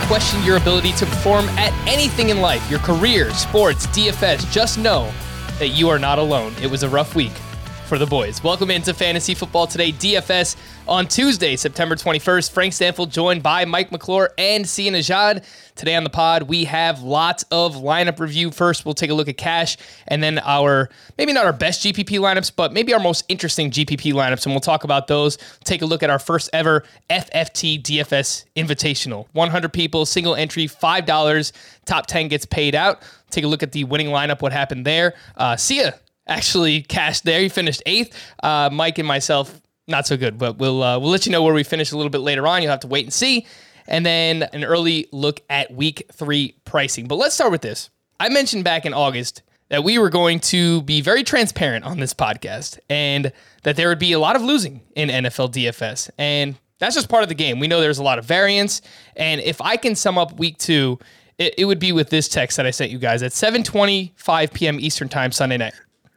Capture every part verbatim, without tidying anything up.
question your ability to perform at anything in life, your career, sports, D F S, just know that you are not alone. It was a rough week for the boys. Welcome into Fantasy Football Today, D F S on Tuesday, September twenty-first. Frank Stanfield joined by Mike McClure and Sia Nejad. Today on the pod, we have lots of lineup review. First, we'll take a look at cash, and then our, maybe not our best G P P lineups, but maybe our most interesting G P P lineups, and we'll talk about those. Take a look at our first ever F F T D F S Invitational. one hundred people, single entry, five dollars. Top ten gets paid out. Take a look at the winning lineup, what happened there. Uh, Sia actually cashed there. He finished eighth. Uh, Mike and myself, not so good, but we'll uh, we'll let you know where we finish a little bit later on. You'll have to wait and see. And then an early look at week three pricing. But let's start with this. I mentioned back in August that we were going to be very transparent on this podcast and that there would be a lot of losing in N F L D F S. And that's just part of the game. We know there's a lot of variance. And if I can sum up week two, it, it would be with this text that I sent you guys at seven twenty-five p.m. Eastern time Sunday night.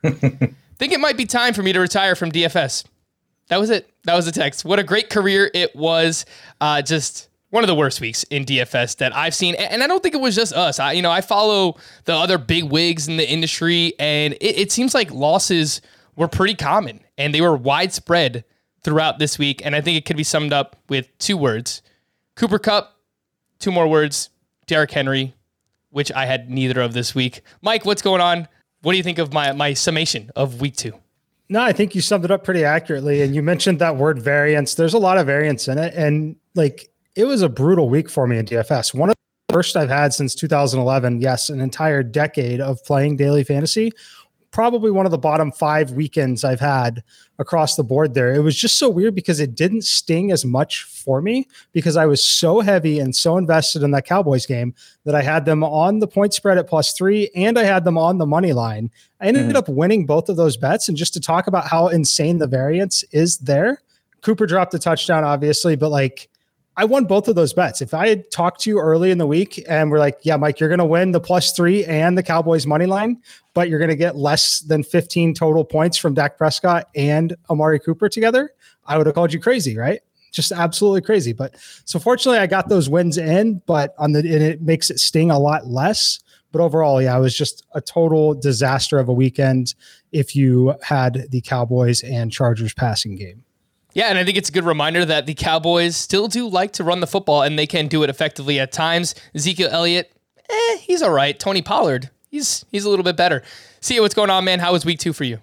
Think it might be time for me to retire from D F S. That was it. That was the text. What a great career it was. Uh, just one of the worst weeks in D F S that I've seen. And I don't think it was just us. I, you know, I follow the other big wigs in the industry, and it, it seems like losses were pretty common, and they were widespread throughout this week. And I think it could be summed up with two words. Cooper Kupp, two more words, Derrick Henry, which I had neither of this week. Mike, what's going on? What do you think of my, my summation of week two? No, I think you summed it up pretty accurately. And you mentioned that word variance. There's a lot of variance in it. And like, it was a brutal week for me in D F S. One of the worst I've had since two thousand eleven. Yes, an entire decade of playing daily fantasy. Probably one of the bottom five weekends I've had across the board there. It was just so weird because it didn't sting as much for me because I was so heavy and so invested in that Cowboys game that I had them on the point spread at plus three and I had them on the money line. I ended mm-hmm. up winning both of those bets. And just to talk about how insane the variance is there, Cooper dropped a touchdown, obviously, but like, I won both of those bets. If I had talked to you early in the week and we're like, yeah, Mike, you're going to win the plus three and the Cowboys money line, but you're going to get less than fifteen total points from Dak Prescott and Amari Cooper together, I would have called you crazy, right? Just absolutely crazy. But so fortunately I got those wins in, but on the, and it makes it sting a lot less. But overall, yeah, it was just a total disaster of a weekend if you had the Cowboys and Chargers passing game. Yeah, and I think it's a good reminder that the Cowboys still do like to run the football, and they can do it effectively at times. Ezekiel Elliott, eh, he's all right. Tony Pollard, he's he's a little bit better. See what's going on, man. How was week two for you?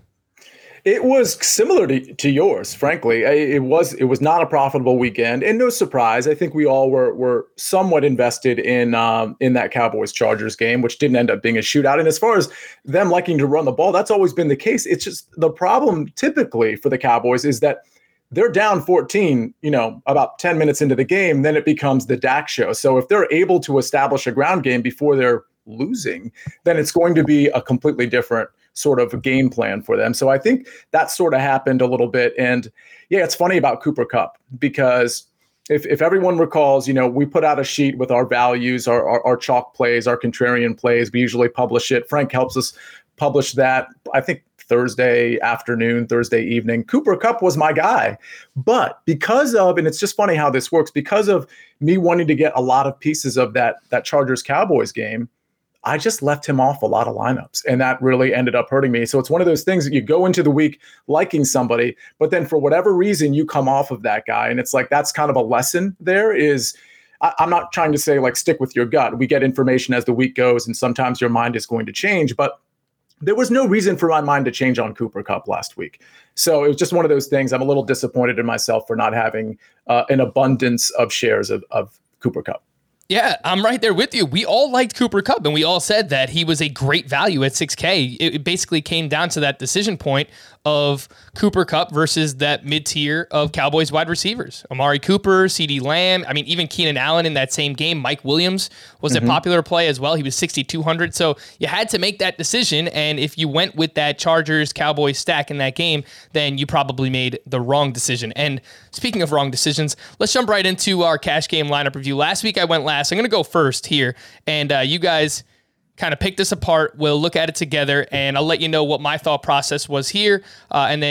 It was similar to, to yours, frankly. It was it was not a profitable weekend, and no surprise. I think we all were were somewhat invested in um, in that Cowboys-Chargers game, which didn't end up being a shootout. And as far as them liking to run the ball, that's always been the case. It's just the problem typically for the Cowboys is that they're down fourteen, you know, about ten minutes into the game, then it becomes the Dak show. So if they're able to establish a ground game before they're losing, then it's going to be a completely different sort of game plan for them. So I think that sort of happened a little bit. And yeah, it's funny about Cooper Kupp because if if everyone recalls, you know, we put out a sheet with our values, our, our, our chalk plays, our contrarian plays. We usually publish it. Frank helps us publish that, I think, Thursday afternoon, Thursday evening. Cooper Kupp was my guy. But because of, and it's just funny how this works, because of me wanting to get a lot of pieces of that, that Chargers-Cowboys game, I just left him off a lot of lineups, and that really ended up hurting me. So it's one of those things that you go into the week liking somebody, but then for whatever reason, you come off of that guy. And it's like, that's kind of a lesson there is, I, I'm not trying to say like stick with your gut. We get information as the week goes, and sometimes your mind is going to change, but there was no reason for my mind to change on Cooper Kupp last week. So it was just one of those things. I'm a little disappointed in myself for not having uh, an abundance of shares of, of Cooper Kupp. Yeah, I'm right there with you. We all liked Cooper Kupp, and we all said that he was a great value at six K. It basically came down to that decision point of Cooper Kupp versus that mid-tier of Cowboys wide receivers. Amari Cooper, CeeDee Lamb, I mean, even Keenan Allen in that same game. Mike Williams was mm-hmm. a popular play as well. He was sixty-two hundred. So you had to make that decision, and if you went with that Chargers-Cowboys stack in that game, then you probably made the wrong decision. And speaking of wrong decisions, let's jump right into our cash game lineup review. Last week I went last. I'm going to go first here, and uh, you guys kind of pick this apart. We'll look at it together, and I'll let you know what my thought process was here, uh, and then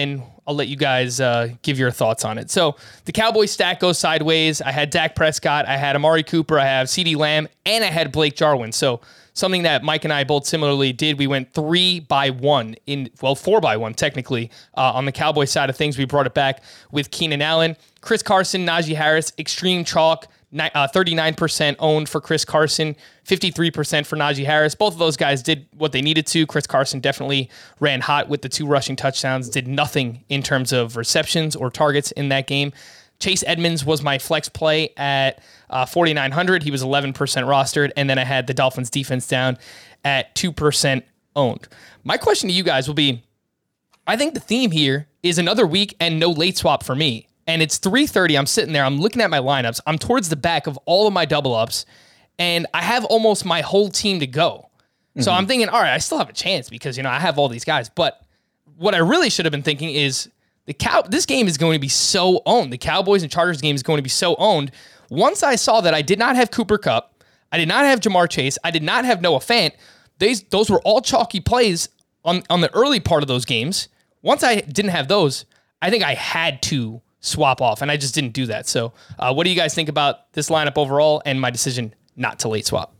I'll let you guys uh, give your thoughts on it. So the Cowboys stack goes sideways. I had Dak Prescott, I had Amari Cooper, I have CeeDee Lamb, and I had Blake Jarwin. So something that Mike and I both similarly did. We went three by one in, well, four by one technically uh, on the Cowboys side of things. We brought it back with Keenan Allen, Chris Carson, Najee Harris, extreme chalk. Uh, thirty-nine percent owned for Chris Carson, fifty-three percent for Najee Harris. Both of those guys did what they needed to. Chris Carson definitely ran hot with the two rushing touchdowns, did nothing in terms of receptions or targets in that game. Chase Edmonds was my flex play at uh, forty-nine hundred. He was eleven percent rostered, and then I had the Dolphins defense down at two percent owned. My question to you guys will be, I think the theme here is another week and no late swap for me. And it's three thirty. I'm sitting there. I'm looking at my lineups. I'm towards the back of all of my double ups, and I have almost my whole team to go. Mm-hmm. So I'm thinking, all right, I still have a chance because, you know, I have all these guys. But what I really should have been thinking is the cow. This game is going to be so owned. The Cowboys and Chargers game is going to be so owned. Once I saw that I did not have Cooper Kupp, I did not have Jamar Chase, I did not have Noah Fant. These, those were all chalky plays on, on the early part of those games. Once I didn't have those, I think I had to swap off, and I just didn't do that. So uh, what do you guys think about this lineup overall and my decision not to late swap?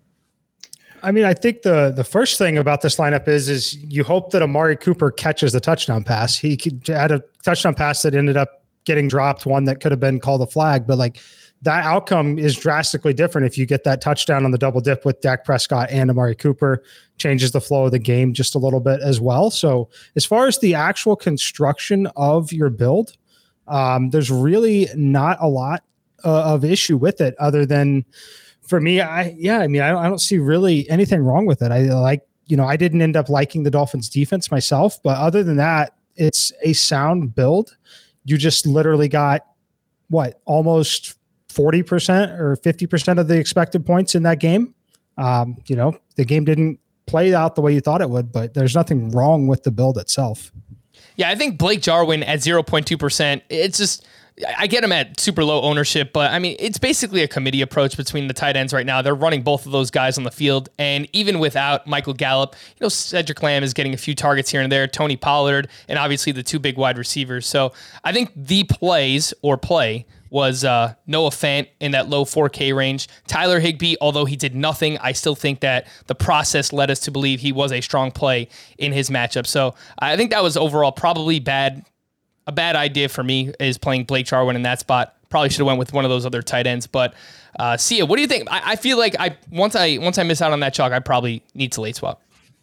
I mean, I think the the first thing about this lineup is is you hope that Amari Cooper catches the touchdown pass. He could, had a touchdown pass that ended up getting dropped, one that could have been called a flag, but like that outcome is drastically different if you get that touchdown on the double dip with Dak Prescott and Amari Cooper. Changes the flow of the game just a little bit as well. So as far as the actual construction of your build, Um, there's really not a lot uh, of issue with it other than for me. I, yeah, I mean, I don't, I don't see really anything wrong with it. I like, you know, I didn't end up liking the Dolphins defense myself, but other than that, it's a sound build. You just literally got what, almost forty percent or fifty percent of the expected points in that game. Um, you know, the game didn't play out the way you thought it would, but there's nothing wrong with the build itself. Yeah, I think Blake Jarwin at zero point two percent, it's just, I get him at super low ownership, but I mean, it's basically a committee approach between the tight ends right now. They're running both of those guys on the field, and even without Michael Gallup, you know, Cedric Lamb is getting a few targets here and there, Tony Pollard, and obviously the two big wide receivers. So I think the plays or play was uh, Noah Fant in that low four K range. Tyler Higbee, although he did nothing, I still think that the process led us to believe he was a strong play in his matchup. So I think that was overall probably bad. A bad idea for me is playing Blake Jarwin in that spot. Probably should have went with one of those other tight ends. But uh, Sia, what do you think? I, I feel like I once I once I miss out on that chalk, I probably need to late swap.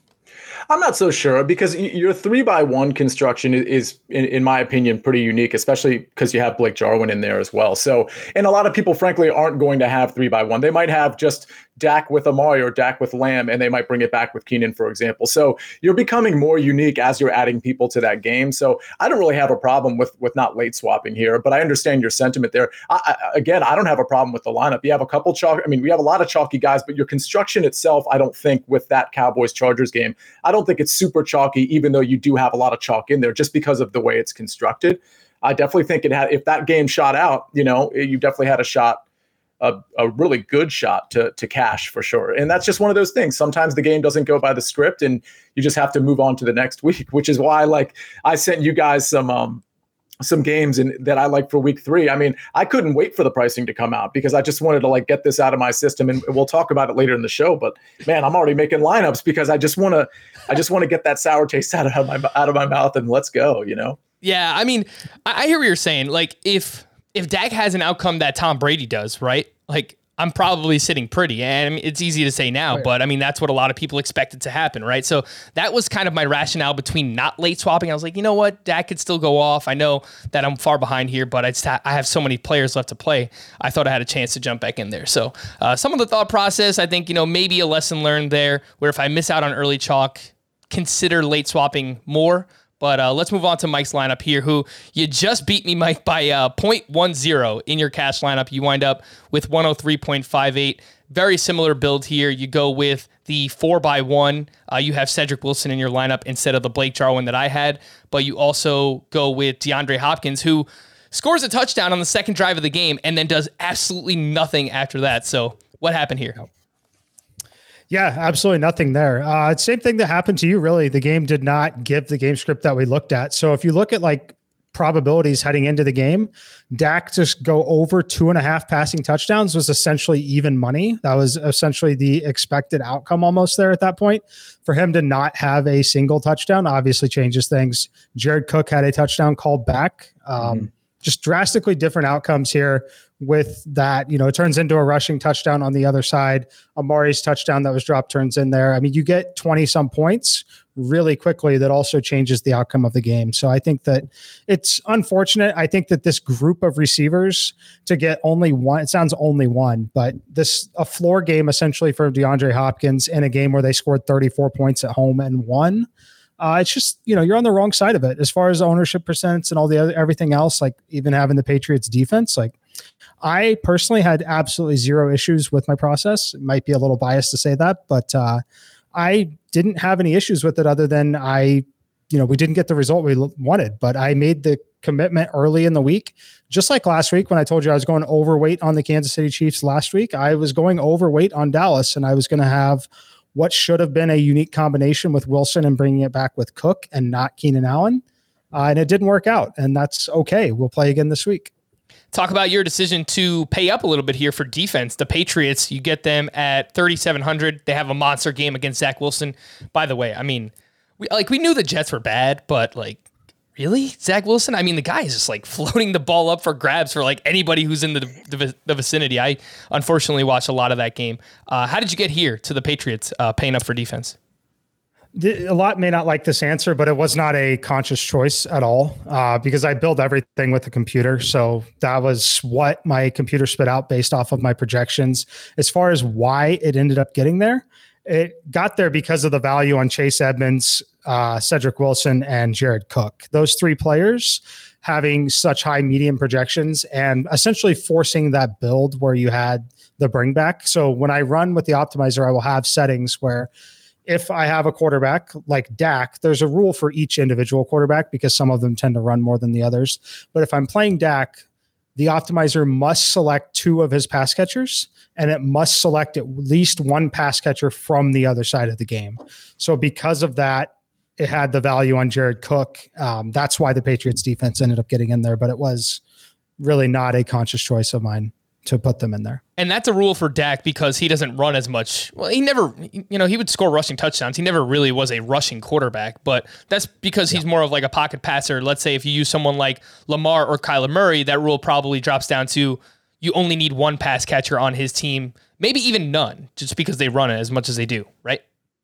I'm not so sure because your three by one construction is, in, in my opinion, pretty unique, especially because you have Blake Jarwin in there as well. So, and a lot of people, frankly, aren't going to have three by one. They might have just Dak with Amari or Dak with Lamb, and they might bring it back with Keenan, for example. So you're becoming more unique as you're adding people to that game. So I don't really have a problem with with not late swapping here, but I understand your sentiment there. I, I, again, I don't have a problem with the lineup. You have a couple chalk. I mean, we have a lot of chalky guys, but your construction itself, I don't think with that Cowboys Chargers game, I don't think it's super chalky, even though you do have a lot of chalk in there just because of the way it's constructed. I definitely think it had, if that game shot out, you know, you definitely had a shot. A, a really good shot to to cash for sure. And that's just one of those things. Sometimes the game doesn't go by the script and you just have to move on to the next week, which is why like I sent you guys some um some games in, that I like for week three. I mean, I couldn't wait for the pricing to come out because I just wanted to like get this out of my system, and we'll talk about it later in the show. But man, I'm already making lineups because I just want to I just want to get that sour taste out of my out of my mouth and let's go, you know? Yeah, I mean, I, I hear what you're saying. Like if if Dak has an outcome that Tom Brady does, right? Like I'm probably sitting pretty, and I mean, it's easy to say now, right. But I mean, that's what a lot of people expected to happen, right? So that was kind of my rationale between not late swapping. I was like, you know what? Dak could still go off. I know that I'm far behind here, but I just ha- I have so many players left to play. I thought I had a chance to jump back in there. So uh, some of the thought process, I think, you know, maybe a lesson learned there where if I miss out on early chalk, consider late swapping more. But uh, let's move on to Mike's lineup here, who you just beat me, Mike, by uh, zero point one zero in your cash lineup. You wind up with one oh three point five eight. Very similar build here. You go with the four by one. Uh, you have Cedric Wilson in your lineup instead of the Blake Jarwin that I had. But you also go with DeAndre Hopkins, who scores a touchdown on the second drive of the game and then does absolutely nothing after that. So what happened here? Yeah, absolutely nothing there. Uh, same thing that happened to you, really. The game did not give the game script that we looked at. So if you look at like probabilities heading into the game, Dak just go over two and a half passing touchdowns was essentially even money. That was essentially the expected outcome almost there at that point. For him to not have a single touchdown obviously changes things. Jared Cook had a touchdown called back. Um, mm-hmm. Just drastically different outcomes here with that. You know, it turns into a rushing touchdown on the other side. Amari's touchdown that was dropped turns in there. I mean, you get twenty some points really quickly. That also changes the outcome of the game. So I think that it's unfortunate. I think that this group of receivers to get only one, it sounds only one, but this, a floor game essentially for DeAndre Hopkins in a game where they scored thirty-four points at home and won. Uh, it's just, you know, you're on the wrong side of it as far as ownership percents and all the other, everything else, like even having the Patriots defense. Like I personally had absolutely zero issues with my process. It might be a little biased to say that, but uh, I didn't have any issues with it other than I, you know, we didn't get the result we wanted, but I made the commitment early in the week, just like last week when I told you I was going overweight on the Kansas City Chiefs last week. I was going overweight on Dallas, and I was going to have what should have been a unique combination with Wilson and bringing it back with Cook and not Keenan Allen. Uh, and it didn't work out, and that's okay. We'll play again this week. Talk about your decision to pay up a little bit here for defense. The Patriots, you get them at thirty-seven hundred. They have a monster game against Zach Wilson. By the way, I mean, we like we knew the Jets were bad, but like, really? Zach Wilson? I mean, the guy is just like floating the ball up for grabs for like anybody who's in the the, the vicinity. I unfortunately watched a lot of that game. Uh, how did you get here to the Patriots uh, paying up for defense? A lot may not like this answer, but it was not a conscious choice at all uh, because I build everything with the computer. So that was what my computer spit out based off of my projections. As far as why it ended up getting there, it got there because of the value on Chase Edmonds, uh, Cedric Wilson, and Jared Cook. Those three players having such high median projections and essentially forcing that build where you had the bring back. So when I run with the optimizer, I will have settings where if I have a quarterback like Dak, there's a rule for each individual quarterback because some of them tend to run more than the others. But if I'm playing Dak, the optimizer must select two of his pass catchers, and it must select at least one pass catcher from the other side of the game. So because of that, it had the value on Jared Cook. Um, that's why the Patriots defense ended up getting in there, but it was really not a conscious choice of mine to put them in there. And that's a rule for Dak because he doesn't run as much. Well, he never, you know, he would score rushing touchdowns. He never really was a rushing quarterback, but that's because he's yeah. more of like a pocket passer. Let's say if you use someone like Lamar or Kyler Murray, that rule probably drops down to you only need one pass catcher on his team, maybe even none, just because they run it as much as they do, right?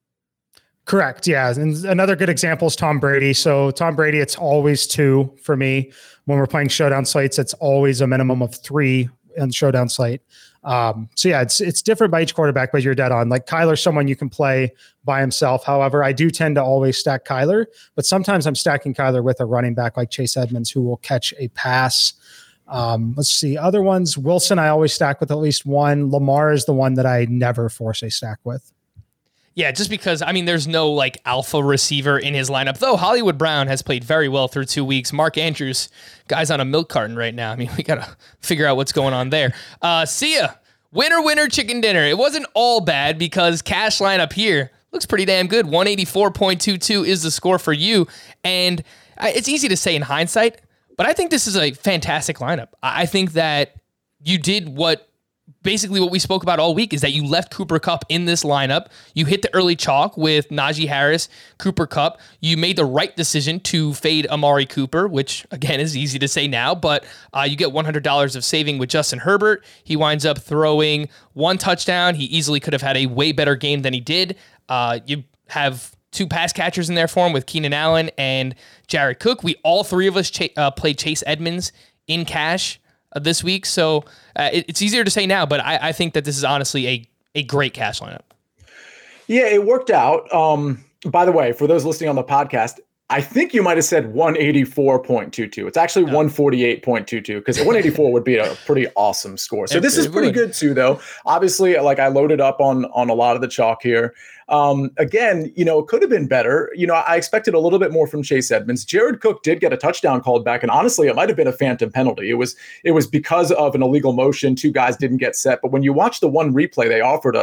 Correct. Yeah. And another good example is Tom Brady. So Tom Brady, it's always two for me. When we're playing showdown slates, it's always a minimum of three in showdown slate. Um, so yeah, it's it's different by each quarterback, but you're dead on. Like Kyler's someone you can play by himself. However, I do tend to always stack Kyler, but sometimes I'm stacking Kyler with a running back like Chase Edmonds who will catch a pass. Um, let's see. Other ones, Wilson, I always stack with at least one. Lamar is the one that I never force a stack with. Yeah, just because, I mean, there's no like alpha receiver in his lineup, though Hollywood Brown has played very well through two weeks. Mark Andrews, guy's on a milk carton right now. I mean, we got to figure out what's going on there. Uh, see ya. Winner, winner, chicken dinner. It wasn't all bad because cash lineup here looks pretty damn good. one eighty-four point two two is the score for you. And it's easy to say in hindsight, but I think this is a fantastic lineup. I think that you did what basically what we spoke about all week is that you left Cooper Kupp in this lineup. You hit the early chalk with Najee Harris, Cooper Kupp. You made the right decision to fade Amari Cooper, which again is easy to say now, but uh, you get one hundred dollars of saving with Justin Herbert. He winds up throwing one touchdown. He easily could have had a way better game than he did. Uh, you have two pass catchers in there for him with Keenan Allen and Jared Cook. We all three of us ch- uh, played Chase Edmonds in cash Uh, this week, so uh, it, it's easier to say now, but I, I think that this is honestly a a great cash lineup. Yeah, it worked out. Um, by the way, for those listening on the podcast, I think you might have said one eighty-four point two two. It's actually no. one forty-eight point two two because one eighty-four would be a pretty awesome score. So it, this is pretty would. good too, though. Obviously, like I loaded up on on a lot of the chalk here. Um, again, you know, it could have been better. You know, I expected a little bit more from Chase Edmonds. Jared Cook did get a touchdown called back, and honestly, it might have been a phantom penalty. It was it was because of an illegal motion. Two guys didn't get set, but when you watch the one replay they offered us,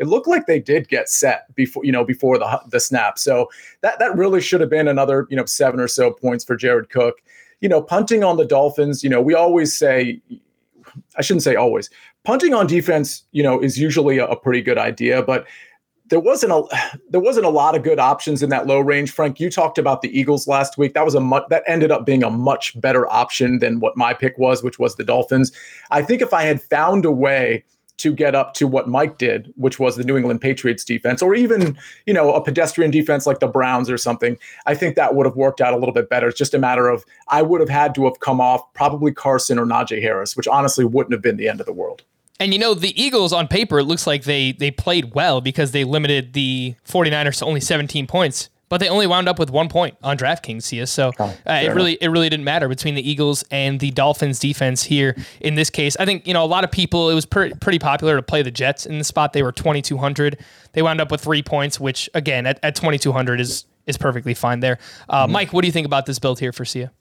it looked like they did get set before, you know, before the the snap. So that that really should have been another, you know, seven or so points for Jared Cook. You know, punting on the Dolphins, you know, we always say, I shouldn't say always, punting on defense, you know, is usually a, a pretty good idea, but there wasn't a there wasn't a lot of good options in that low range. Frank, you talked about the Eagles last week. That was a much, that ended up being a much better option than what my pick was, which was the Dolphins. I think if I had found a way to get up to what Mike did, which was the New England Patriots defense, or even, you know, a pedestrian defense like the Browns or something, I think that would have worked out a little bit better. It's just a matter of, I would have had to have come off probably Carson or Najee Harris, which honestly wouldn't have been the end of the world. And, you know, the Eagles on paper, it looks like they they played well because they limited the 49ers to only seventeen points, but they only wound up with one point on DraftKings, Sia. So uh, it really it really didn't matter between the Eagles and the Dolphins defense here in this case. I think, you know, a lot of people, it was per- pretty popular to play the Jets in the spot. They were twenty-two hundred. They wound up with three points, which, again, at, at twenty-two hundred is is perfectly fine there. Uh, mm-hmm. Mike, what do you think about this build here for Sia?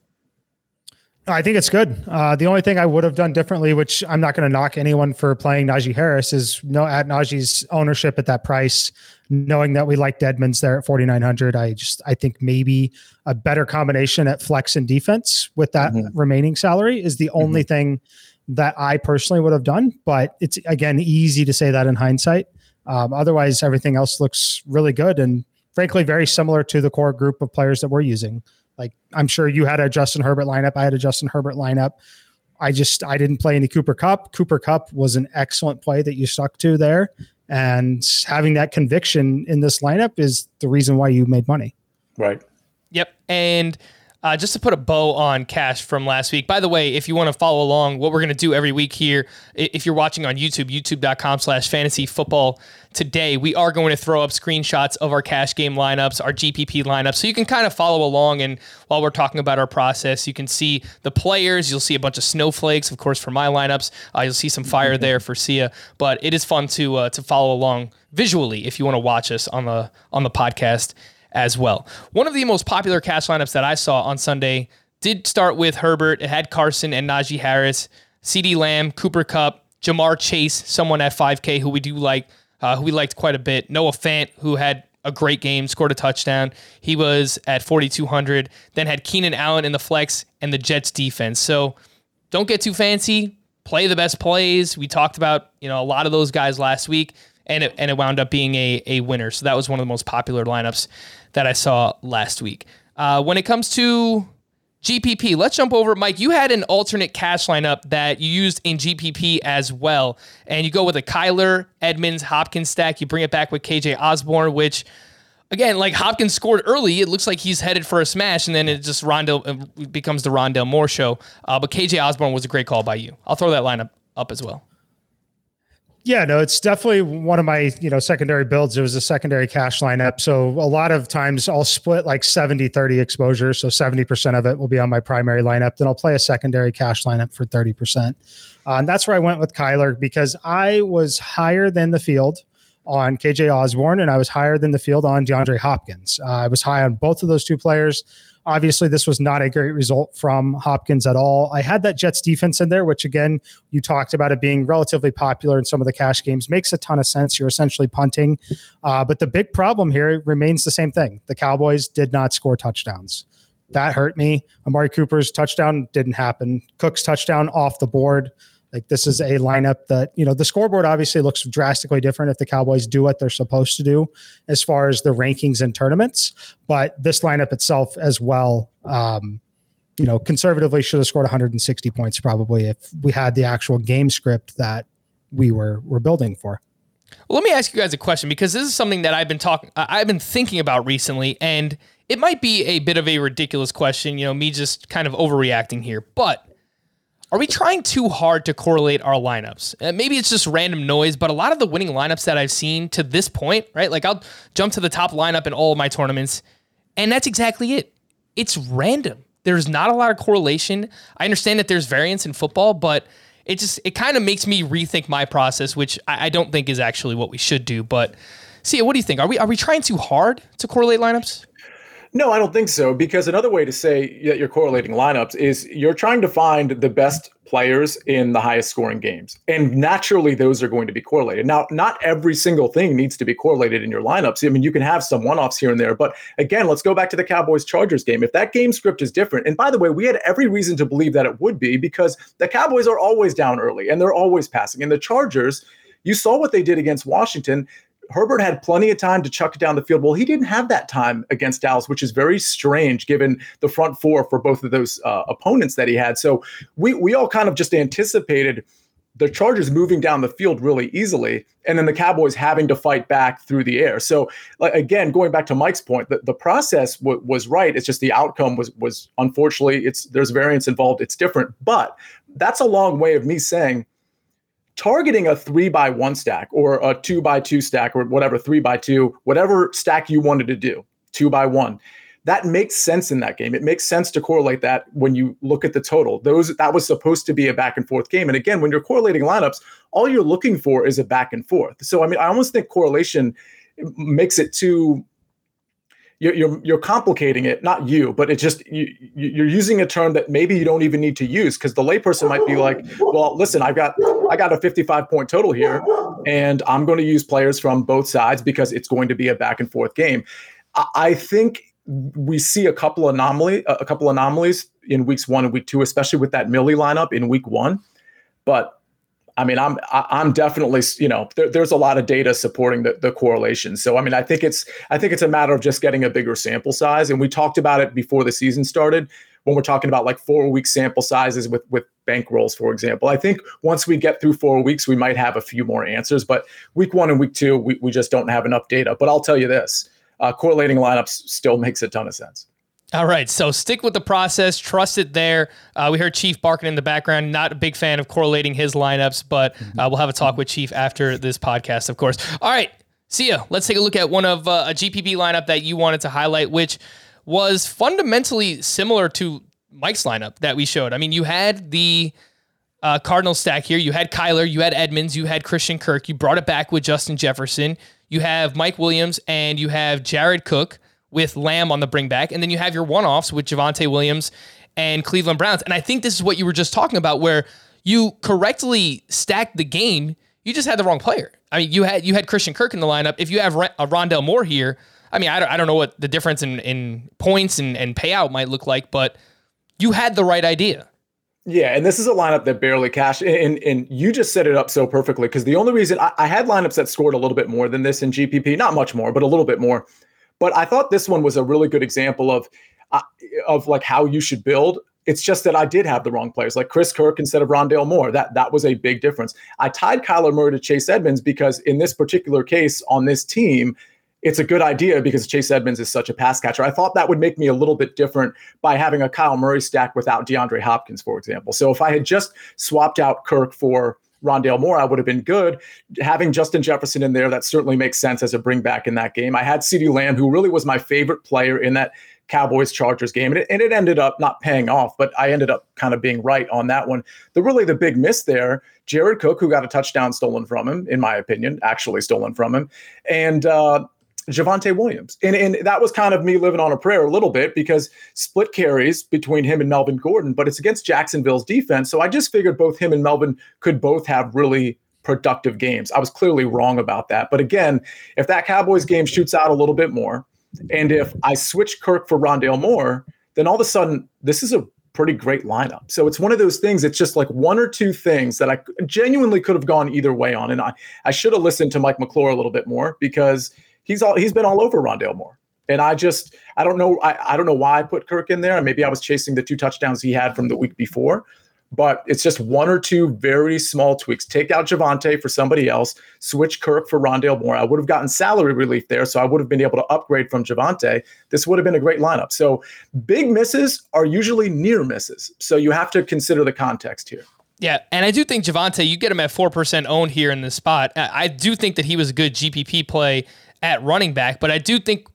I think it's good. Uh, the only thing I would have done differently, which I'm not going to knock anyone for playing Najee Harris, is no at Najee's ownership at that price, knowing that we liked Edmonds there at forty-nine hundred. I just, I think maybe a better combination at flex and defense with that mm-hmm. remaining salary is the only mm-hmm. thing that I personally would have done. But it's, again, easy to say that in hindsight. Um, otherwise, everything else looks really good and frankly, very similar to the core group of players that we're using. Like, I'm sure you had a Justin Herbert lineup. I had a Justin Herbert lineup. I just, I didn't play any Cooper Kupp. Cooper Kupp was an excellent play that you stuck to there. And having that conviction in this lineup is the reason why you made money. Right. Yep. And uh, just to put a bow on Cash from last week, by the way, if you want to follow along, what we're going to do every week here, if you're watching on YouTube, youtube.com slash fantasy football today, we are going to throw up screenshots of our cash game lineups, our G P P lineups, so you can kind of follow along. And while we're talking about our process, you can see the players. You'll see a bunch of snowflakes, of course, for my lineups. Uh, you'll see some fire there for Sia, but it is fun to uh, to follow along visually if you want to watch us on the on the podcast as well. One of the most popular cash lineups that I saw on Sunday did start with Herbert. It had Carson and Najee Harris, CeeDee Lamb, Cooper Kupp, Jamar Chase, someone at five K who we do like, uh, who we liked quite a bit. Noah Fant, who had a great game, scored a touchdown. He was at forty-two hundred. Then had Keenan Allen in the flex and the Jets defense. So don't get too fancy. Play the best plays. We talked about, you know, a lot of those guys last week, and it, and it wound up being a, a winner. So that was one of the most popular lineups that I saw last week. Uh, when it comes to G P P, let's jump over. Mike, you had an alternate cash lineup that you used in G P P as well, and you go with a Kyler, Edmonds, Hopkins stack. You bring it back with K J Osborne, which, again, like Hopkins scored early. It looks like he's headed for a smash, and then it just Rondell it becomes the Rondell Moore show. Uh, but K J Osborne was a great call by you. I'll throw that lineup up as well. Yeah, no, it's definitely one of my, you know, secondary builds. It was a secondary cash lineup. So a lot of times I'll split like seventy thirty exposure. So seventy percent of it will be on my primary lineup. Then I'll play a secondary cash lineup for thirty percent. Uh, and that's where I went with Kyler because I was higher than the field on K J Osborne and I was higher than the field on DeAndre Hopkins. Uh, I was high on both of those two players. Obviously, this was not a great result from Hopkins at all. I had that Jets defense in there, which, again, you talked about it being relatively popular in some of the cash games. Makes a ton of sense. You're essentially punting. Uh, but the big problem here remains the same thing. The Cowboys did not score touchdowns. That hurt me. Amari Cooper's touchdown didn't happen. Cook's touchdown off the board. Like, this is a lineup that, you know, the scoreboard obviously looks drastically different if the Cowboys do what they're supposed to do as far as the rankings and tournaments. But this lineup itself as well, um, you know, conservatively should have scored one hundred sixty points probably if we had the actual game script that we were were building for. Well, let me ask you guys a question because this is something that I've been talking, I've been thinking about recently, and it might be a bit of a ridiculous question, you know, me just kind of overreacting here, but are we trying too hard to correlate our lineups? Uh, maybe it's just random noise, but a lot of the winning lineups that I've seen to this point, right? Like I'll jump to the top lineup in all of my tournaments, and that's exactly it. It's random. There's not a lot of correlation. I understand that there's variance in football, but it just, it kind of makes me rethink my process, which I, I don't think is actually what we should do. But Sia, what do you think? Are we, are we trying too hard to correlate lineups? No, I don't think so, because another way to say that you're correlating lineups is you're trying to find the best players in the highest scoring games. And naturally, those are going to be correlated. Now, not every single thing needs to be correlated in your lineups. I mean, you can have some one-offs here and there. But again, let's go back to the Cowboys-Chargers game. If that game script is different, and by the way, we had every reason to believe that it would be, because the Cowboys are always down early and they're always passing. And the Chargers, you saw what they did against Washington. Herbert had plenty of time to chuck it down the field. Well, he didn't have that time against Dallas, which is very strange given the front four for both of those uh, opponents that he had. So we we all kind of just anticipated the Chargers moving down the field really easily, and then the Cowboys having to fight back through the air. So like, again, going back to Mike's point, the, the process w- was right. It's just the outcome was was unfortunately, it's there's variance involved. It's different, but that's a long way of me saying targeting a three by one stack or a two by two stack or whatever, three by two, whatever stack you wanted to do, two by one. That makes sense in that game. It makes sense to correlate that when you look at the total. Those that was supposed to be a back and forth game. And again, when you're correlating lineups, all you're looking for is a back and forth. So I mean, I almost think correlation makes it too. You're, you're you're complicating it, not you, but it just you, you're using a term that maybe you don't even need to use, because the layperson might be like, well, listen, I've got I got a fifty-five point total here, and I'm going to use players from both sides because it's going to be a back and forth game. I, I think we see a couple anomaly a couple anomalies in weeks one and week two, especially with that Millie lineup in week one, but. I mean, I'm I'm definitely, you know, there, there's a lot of data supporting the, the correlation. So, I mean, I think it's I think it's a matter of just getting a bigger sample size. And we talked about it before the season started when we're talking about like four week sample sizes with with bankrolls, for example. I think once we get through four weeks, we might have a few more answers. But week one and week two, we, we just don't have enough data. But I'll tell you this, uh, correlating lineups still makes a ton of sense. All right, so stick with the process, trust it there. Uh, we heard Chief barking in the background, not a big fan of correlating his lineups, but uh, we'll have a talk with Chief after this podcast, of course. All right, Sia, let's take a look at one of uh, a G P P lineup that you wanted to highlight, which was fundamentally similar to Mike's lineup that we showed. I mean, you had the uh, Cardinals stack here. You had Kyler, you had Edmonds, you had Christian Kirk. You brought it back with Justin Jefferson. You have Mike Williams, and you have Jared Cook with Lamb on the bring back. And then you have your one-offs with Javonte Williams and Cleveland Browns. And I think this is what you were just talking about, where you correctly stacked the game. You just had the wrong player. I mean, you had you had Christian Kirk in the lineup. If you have a Rondale Moore here, I mean, I don't, I don't know what the difference in, in points and, and payout might look like, but you had the right idea. Yeah, and this is a lineup that barely cashed. And, and you just set it up so perfectly, because the only reason I, I had lineups that scored a little bit more than this in G P P, not much more, but a little bit more. But I thought this one was a really good example of uh, of like how you should build. It's just that I did have the wrong players, like Chris Kirk instead of Rondale Moore. That that was a big difference. I tied Kyler Murray to Chase Edmonds because in this particular case on this team, it's a good idea because Chase Edmonds is such a pass catcher. I thought that would make me a little bit different by having a Kyle Murray stack without DeAndre Hopkins, for example. So if I had just swapped out Kirk for Rondale Moore, I would have been good. Having Justin Jefferson in there, that certainly makes sense as a bring back in that game. I had CeeDee Lamb, who really was my favorite player in that Cowboys-Chargers game, and it, and it ended up not paying off, but I ended up kind of being right on that one. The really the big miss there, Jared Cook, who got a touchdown stolen from him, in my opinion, actually stolen from him, and uh, Javonte Williams. And, and that was kind of me living on a prayer a little bit, because split carries between him and Melvin Gordon, but it's against Jacksonville's defense. So I just figured both him and Melvin could both have really productive games. I was clearly wrong about that. But again, if that Cowboys game shoots out a little bit more, and if I switch Kirk for Rondale Moore, then all of a sudden this is a pretty great lineup. So it's one of those things. It's just like one or two things that I genuinely could have gone either way on. And I, I should have listened to Mike McClure a little bit more, because He's all he's been all over Rondale Moore. And I just I don't know I, I don't know why I put Kirk in there. Maybe I was chasing the two touchdowns he had from the week before. But it's just one or two very small tweaks. Take out Javonte for somebody else, switch Kirk for Rondale Moore. I would have gotten salary relief there, so I would have been able to upgrade from Javonte. This would have been a great lineup. So big misses are usually near misses. So you have to consider the context here. Yeah, and I do think Javonte, you get him at four percent owned here in this spot. I do think that he was a good G P P play at running back, but I do think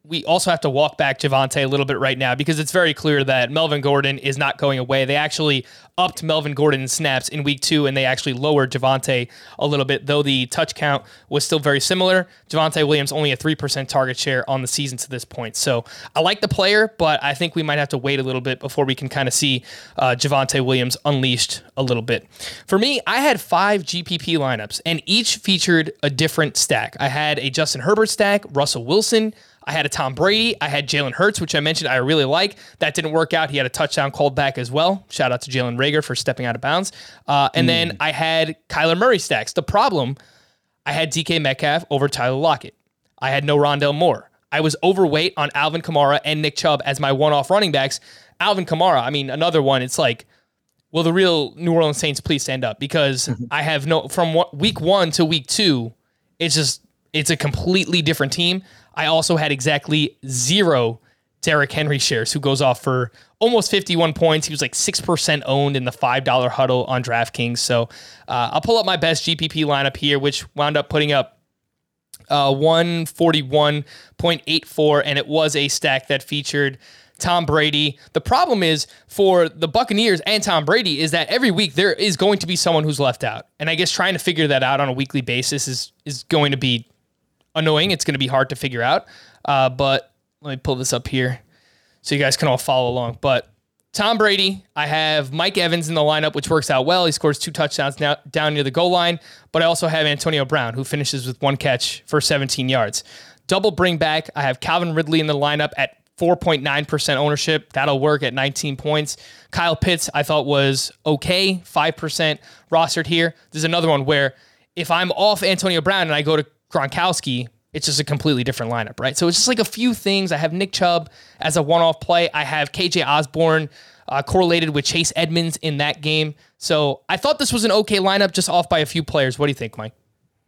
we also have to walk back Javonte a little bit right now because it's very clear that Melvin Gordon is not going away. They actually upped Melvin Gordon's snaps in week two, and they actually lowered Javonte a little bit, though the touch count was still very similar. Javonte Williams only a three percent target share on the season to this point. So I like the player, but I think we might have to wait a little bit before we can kind of see uh, Javonte Williams unleashed a little bit. For me, I had five G P P lineups, and each featured a different stack. I had a Justin Herbert stack, Russell Wilson, I had a Tom Brady. I had Jalen Hurts, which I mentioned I really like. That didn't work out. He had a touchdown called back as well. Shout out to Jalen Reagor for stepping out of bounds. Uh, and mm. then I had Kyler Murray stacks. The problem, I had D K Metcalf over Tyler Lockett. I had no Rondale Moore. I was overweight on Alvin Kamara and Nick Chubb as my one-off running backs. Alvin Kamara, I mean, another one, it's like, will the real New Orleans Saints please stand up? Because I have no, from week one to week two, it's just, it's a completely different team. I also had exactly zero Derrick Henry shares, who goes off for almost fifty-one points. He was like six percent owned in the five dollar huddle on DraftKings. So uh, I'll pull up my best G P P lineup here, which wound up putting up uh, one forty-one point eight four, and it was a stack that featured Tom Brady. The problem is for the Buccaneers and Tom Brady is that every week there is going to be someone who's left out. And I guess trying to figure that out on a weekly basis is is going to be annoying. It's going to be hard to figure out. Uh, but let me pull this up here so you guys can all follow along. But Tom Brady, I have Mike Evans in the lineup, which works out well. He scores two touchdowns now, down near the goal line. But I also have Antonio Brown, who finishes with one catch for seventeen yards. Double bring back, I have Calvin Ridley in the lineup at four point nine percent ownership. That'll work at nineteen points. Kyle Pitts, I thought was okay, five percent rostered here. There's another one where if I'm off Antonio Brown and I go to Gronkowski, it's just a completely different lineup, right? So it's just like a few things. I have Nick Chubb as a one-off play. I have K J Osborne uh, correlated with Chase Edmonds in that game. So I thought this was an okay lineup, just off by a few players. What do you think, Mike?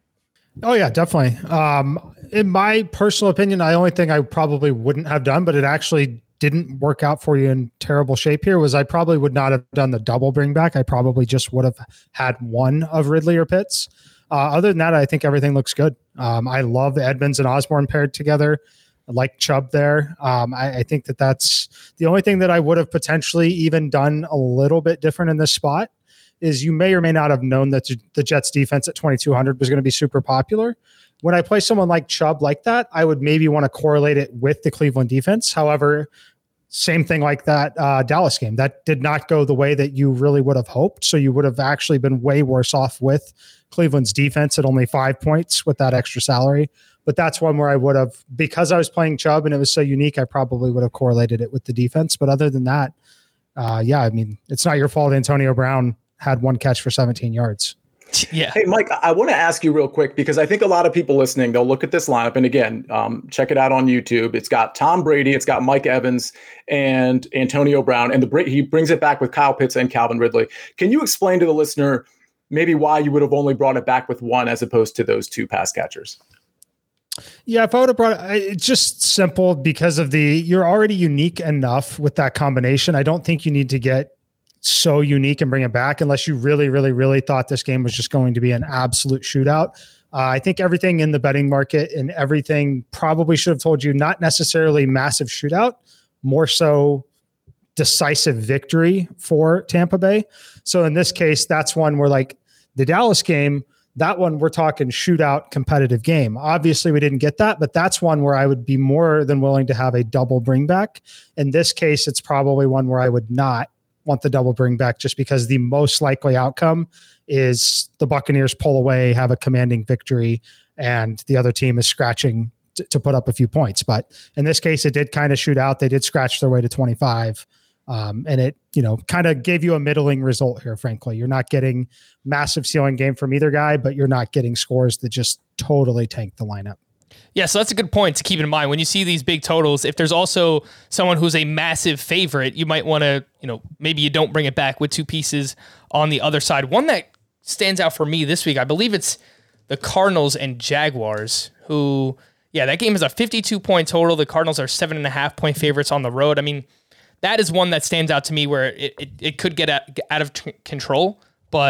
Oh, yeah, definitely. Um, in my personal opinion, the only thing I probably wouldn't have done, but it actually didn't work out for you in terrible shape here, was I probably would not have done the double bring back. I probably just would have had one of Ridley or Pitts. Uh, other than that, I think everything looks good. Um, I love Edmonds and Osborne paired together. I like Chubb there. Um, I, I think that that's the only thing that I would have potentially even done a little bit different in this spot is you may or may not have known that the Jets defense at twenty-two hundred was going to be super popular. When I play someone like Chubb like that, I would maybe want to correlate it with the Cleveland defense. However, same thing like that uh, Dallas game. That did not go the way that you really would have hoped. So you would have actually been way worse off with Cleveland's defense at only five points with that extra salary. But that's one where I would have, because I was playing Chubb and it was so unique, I probably would have correlated it with the defense. But other than that, uh, yeah, I mean, it's not your fault Antonio Brown had one catch for seventeen yards. Yeah. Hey, Mike, I want to ask you real quick, because I think a lot of people listening, they'll look at this lineup. And again, um, check it out on YouTube. It's got Tom Brady, it's got Mike Evans and Antonio Brown, and the he brings it back with Kyle Pitts and Calvin Ridley. Can you explain to the listener maybe why you would have only brought it back with one as opposed to those two pass catchers? Yeah, if I would have brought it, it's just simple because of the, you're already unique enough with that combination. I don't think you need to get so unique and bring it back unless you really, really, really thought this game was just going to be an absolute shootout. Uh, I think everything in the betting market and everything probably should have told you not necessarily massive shootout, more so decisive victory for Tampa Bay. So in this case, that's one where like the Dallas game, that one we're talking shootout competitive game. Obviously we didn't get that, but that's one where I would be more than willing to have a double bring back. In this case, it's probably one where I would not want the double bring back just because the most likely outcome is the Buccaneers pull away, have a commanding victory, and the other team is scratching t- to put up a few points. But in this case, it did kind of shoot out. They did scratch their way to twenty-five. Um, and it, you know, kind of gave you a middling result here, frankly. You're not getting massive ceiling game from either guy, but you're not getting scores that just totally tank the lineup. Yeah, so that's a good point to keep in mind. When you see these big totals, if there's also someone who's a massive favorite, you might want to, you know, maybe you don't bring it back with two pieces on the other side. One that stands out for me this week, I believe it's the Cardinals and Jaguars, who, yeah, that game is a fifty-two point total. The Cardinals are seven and a half point favorites on the road. I mean, that is one that stands out to me where it, it, it could get out, get out of t- control, but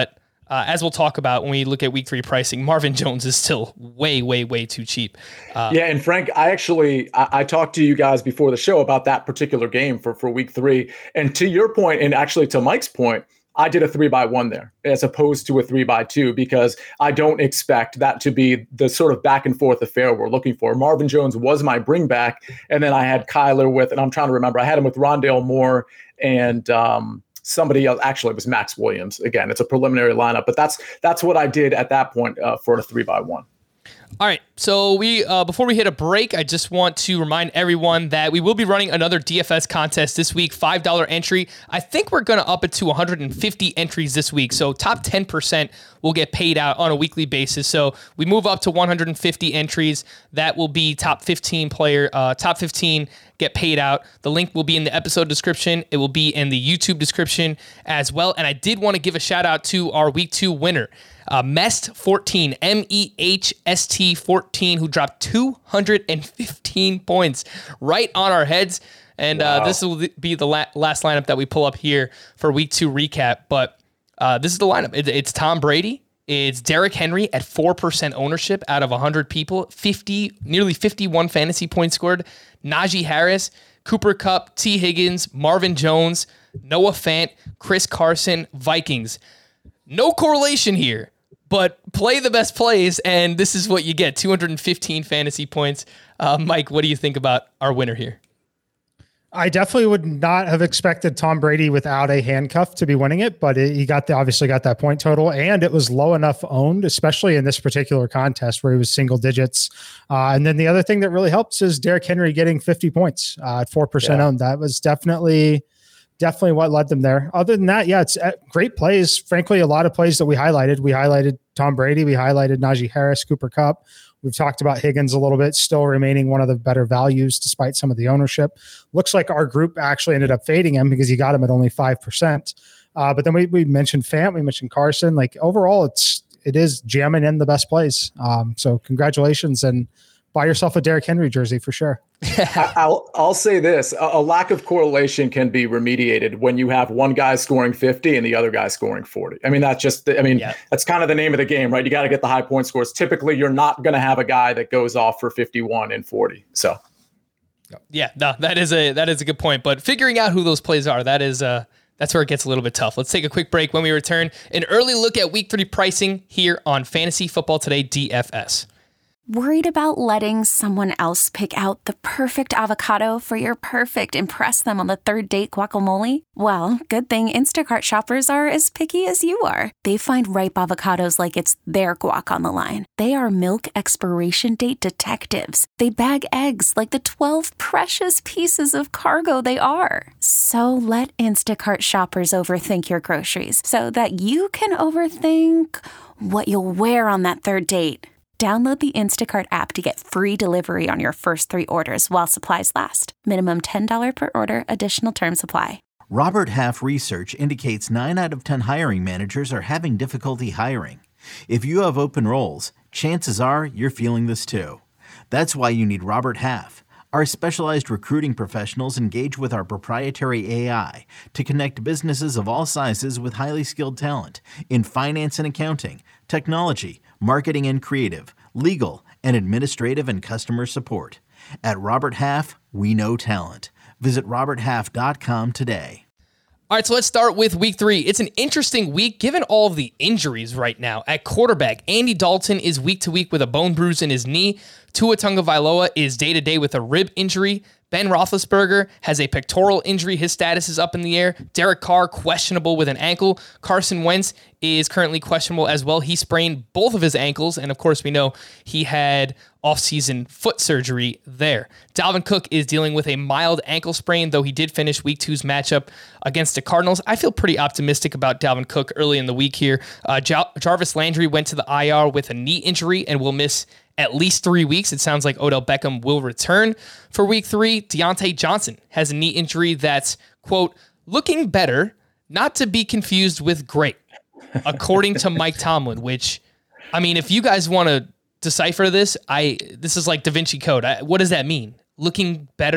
Uh, as we'll talk about when we look at week three pricing, Marvin Jones is still way, way, way too cheap. Uh, yeah, and Frank, I actually I, I talked to you guys before the show about that particular game for, for week three. And to your point, and actually to Mike's point, I did a three by one there as opposed to a three by two because I don't expect that to be the sort of back and forth affair we're looking for. Marvin Jones was my bring back, and then I had Kyler with, and I'm trying to remember, I had him with Rondale Moore and um, somebody else. Actually, it was Max Williams. Again, it's a preliminary lineup, but that's that's what I did at that point uh, for a three by one. All right, so we uh, before we hit a break, I just want to remind everyone that we will be running another D F S contest this week, five dollars entry. I think we're going to up it to one hundred fifty entries this week, so top ten percent will get paid out on a weekly basis. So we move up to one hundred fifty entries. That will be top fifteen player, uh, top fifteen get paid out. The link will be in the episode description. It will be in the YouTube description as well. And I did want to give a shout out to our week two winner. Uh, Mest fourteen, M E H S T fourteen, who dropped two hundred fifteen points right on our heads. And wow. uh, this will be the la- last lineup that we pull up here for week two recap. But uh, this is the lineup. It, it's Tom Brady. It's Derrick Henry at four percent ownership out of one hundred people, fifty, nearly fifty-one fantasy points scored. Najee Harris, Cooper Kupp, T. Higgins, Marvin Jones, Noah Fant, Chris Carson, Vikings. No correlation here. But play the best plays, and this is what you get, two hundred fifteen fantasy points. Uh, Mike, what do you think about our winner here? I definitely would not have expected Tom Brady without a handcuff to be winning it, but it, he got the, obviously got that point total, and it was low enough owned, especially in this particular contest where he was single digits. Uh, and then the other thing that really helps is Derrick Henry getting fifty points uh, at four percent yeah. owned. That was definitely... Definitely what led them there. Other than that, yeah, it's great plays. Frankly, a lot of plays that we highlighted. We highlighted Tom Brady. We highlighted Najee Harris, Cooper Kupp. We've talked about Higgins a little bit, still remaining one of the better values despite some of the ownership. Looks like our group actually ended up fading him because he got him at only five percent. Uh, but then we, we mentioned Fant, we mentioned Carson. Like overall, it's it is jamming in the best plays. Um, so congratulations and buy yourself a Derrick Henry jersey for sure. I'll I'll say this: a, a lack of correlation can be remediated when you have one guy scoring fifty and the other guy scoring forty. I mean, that's just I mean, yeah. that's kind of the name of the game, right? You got to get the high point scores. Typically, you're not going to have a guy that goes off for fifty-one and forty. So, yeah, no, that is a that is a good point. But figuring out who those plays are, that is uh that's where it gets a little bit tough. Let's take a quick break. When we return, an early look at week three pricing here on Fantasy Football Today D F S. Worried about letting someone else pick out the perfect avocado for your perfect impress them on the third date guacamole? Well, good thing Instacart shoppers are as picky as you are. They find ripe avocados like it's their guac on the line. They are milk expiration date detectives. They bag eggs like the twelve precious pieces of cargo they are. So let Instacart shoppers overthink your groceries so that you can overthink what you'll wear on that third date. Download the Instacart app to get free delivery on your first three orders while supplies last. Minimum ten dollars per order. Additional terms apply. Robert Half research indicates nine out of ten hiring managers are having difficulty hiring. If you have open roles, chances are you're feeling this too. That's why you need Robert Half. Our specialized recruiting professionals engage with our proprietary A I to connect businesses of all sizes with highly skilled talent in finance and accounting, technology, marketing and creative, legal, and administrative and customer support. At Robert Half, we know talent. Visit robert half dot com today. All right, so let's start with week three. It's an interesting week given all of the injuries right now. At quarterback, Andy Dalton is week to week with a bone bruise in his knee. Tua Tagovailoa is day to day with a rib injury. Ben Roethlisberger has a pectoral injury. His status is up in the air. Derek Carr, questionable with an ankle. Carson Wentz is currently questionable as well. He sprained both of his ankles, and of course we know he had offseason foot surgery there. Dalvin Cook is dealing with a mild ankle sprain, though he did finish week two's matchup against the Cardinals. I feel pretty optimistic about Dalvin Cook early in the week here. Uh, Jar- Jarvis Landry went to the I R with a knee injury and will miss at least three weeks. It sounds like Odell Beckham will return for week three. Deontay Johnson has a knee injury that's, quote, looking better, not to be confused with great, according to Mike Tomlin, which, I mean, if you guys want to decipher this, I this is like Da Vinci Code. I, what does that mean? Looking better,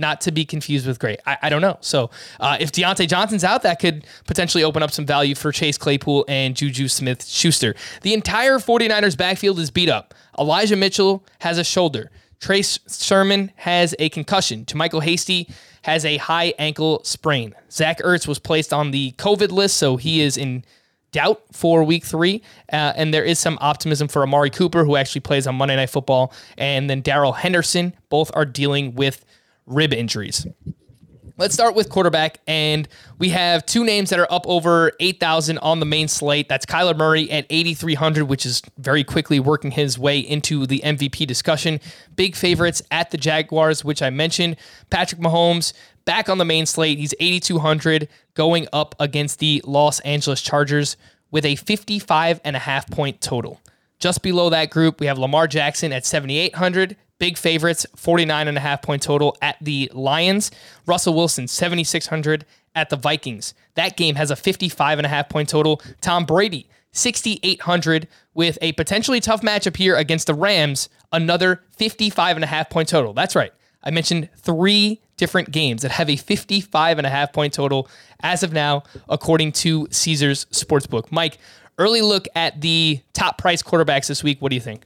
not to be confused with great. I, I don't know. So uh, if Deontay Johnson's out, that could potentially open up some value for Chase Claypool and Juju Smith-Schuster. The entire 49ers backfield is beat up. Elijah Mitchell has a shoulder. Trace Sermon has a concussion. JaMycal Hasty has a high ankle sprain. Zach Ertz was placed on the COVID list, so he is in doubt for week three. Uh, and there is some optimism for Amari Cooper, who actually plays on Monday Night Football. And then Darrell Henderson. Both are dealing with rib injuries. Let's start with quarterback, and we have two names that are up over eight thousand on the main slate. That's Kyler Murray at eighty-three hundred, which is very quickly working his way into the M V P discussion. Big favorites at the Jaguars, which I mentioned. Patrick Mahomes back on the main slate. He's eighty-two hundred, going up against the Los Angeles Chargers with a fifty-five and a half point total. Just below that group, we have Lamar Jackson at seventy-eight hundred. Big favorites, forty-nine and a half point total at the Lions. Russell Wilson, seventy-six hundred at the Vikings. That game has a fifty-five and a half point total. Tom Brady, sixty-eight hundred with a potentially tough matchup here against the Rams. Another fifty-five and a half point total. That's right. I mentioned three different games that have a fifty-five and a half point total as of now, according to Caesars Sportsbook. Mike, early look at the top price quarterbacks this week. What do you think?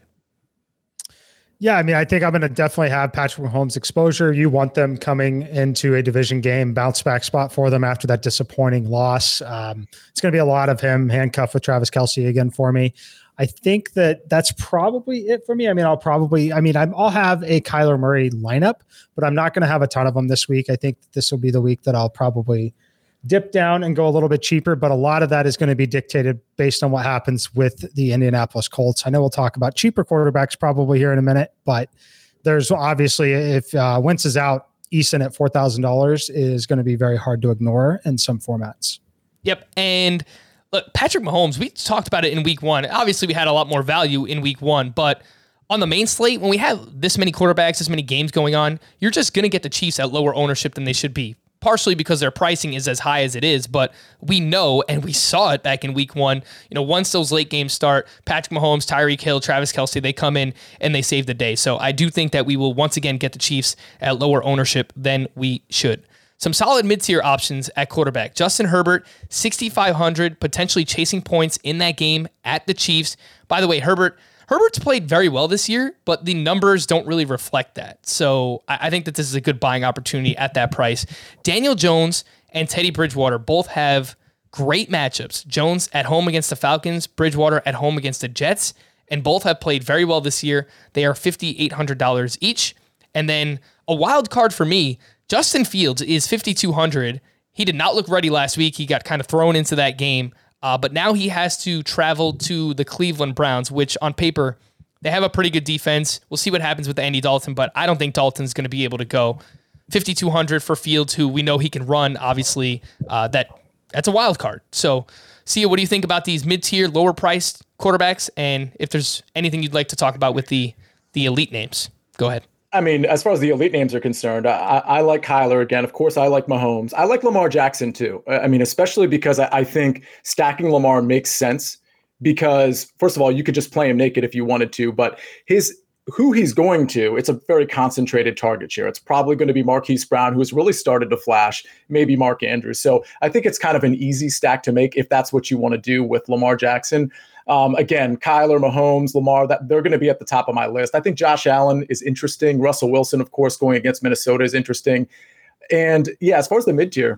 Yeah, I mean, I think I'm going to definitely have Patrick Mahomes exposure. You want them coming into a division game, bounce back spot for them after that disappointing loss. Um, it's going to be a lot of him handcuffed with Travis Kelce again for me. I think that that's probably it for me. I mean, I'll probably, I mean, I'm, I'll have a Kyler Murray lineup, but I'm not going to have a ton of them this week. I think this will be the week that I'll probably dip down and go a little bit cheaper, but a lot of that is going to be dictated based on what happens with the Indianapolis Colts. I know we'll talk about cheaper quarterbacks probably here in a minute, but there's obviously, if uh, Wentz is out, Eason at four thousand dollars is going to be very hard to ignore in some formats. Yep. And look, Patrick Mahomes, we talked about it in week one. Obviously, we had a lot more value in week one, but on the main slate, when we have this many quarterbacks, this many games going on, you're just going to get the Chiefs at lower ownership than they should be. Partially because their pricing is as high as it is, but we know, and we saw it back in week one, you know, once those late games start, Patrick Mahomes, Tyreek Hill, Travis Kelce, they come in and they save the day. So I do think that we will once again get the Chiefs at lower ownership than we should. Some solid mid-tier options at quarterback. Justin Herbert, sixty-five hundred, potentially chasing points in that game at the Chiefs. By the way, Herbert, Herbert's played very well this year, but the numbers don't really reflect that. So I think that this is a good buying opportunity at that price. Daniel Jones and Teddy Bridgewater both have great matchups. Jones at home against the Falcons, Bridgewater at home against the Jets, and both have played very well this year. They are five thousand eight hundred dollars each. And then a wild card for me, Justin Fields is five thousand two hundred dollars. He did not look ready last week. He got kind of thrown into that game. Uh, but now he has to travel to the Cleveland Browns, which on paper, they have a pretty good defense. We'll see what happens with Andy Dalton, but I don't think Dalton's going to be able to go. five thousand two hundred for Fields, who we know he can run, obviously. Uh, that That's a wild card. So, Sia, what do you think about these mid-tier, lower-priced quarterbacks? And if there's anything you'd like to talk about with the, the elite names, go ahead. I mean, as far as the elite names are concerned, I, I like Kyler again. Of course, I like Mahomes. I like Lamar Jackson too. I mean, especially because I, I think stacking Lamar makes sense because, first of all, you could just play him naked if you wanted to, but his who he's going to, it's a very concentrated target share. It's probably going to be Marquise Brown, who has really started to flash, maybe Mark Andrews. So I think it's kind of an easy stack to make if that's what you want to do with Lamar Jackson. Um, again, Kyler, Mahomes, Lamar, that they're going to be at the top of my list. I think Josh Allen is interesting. Russell Wilson, of course, going against Minnesota is interesting. And yeah, as far as the mid-tier,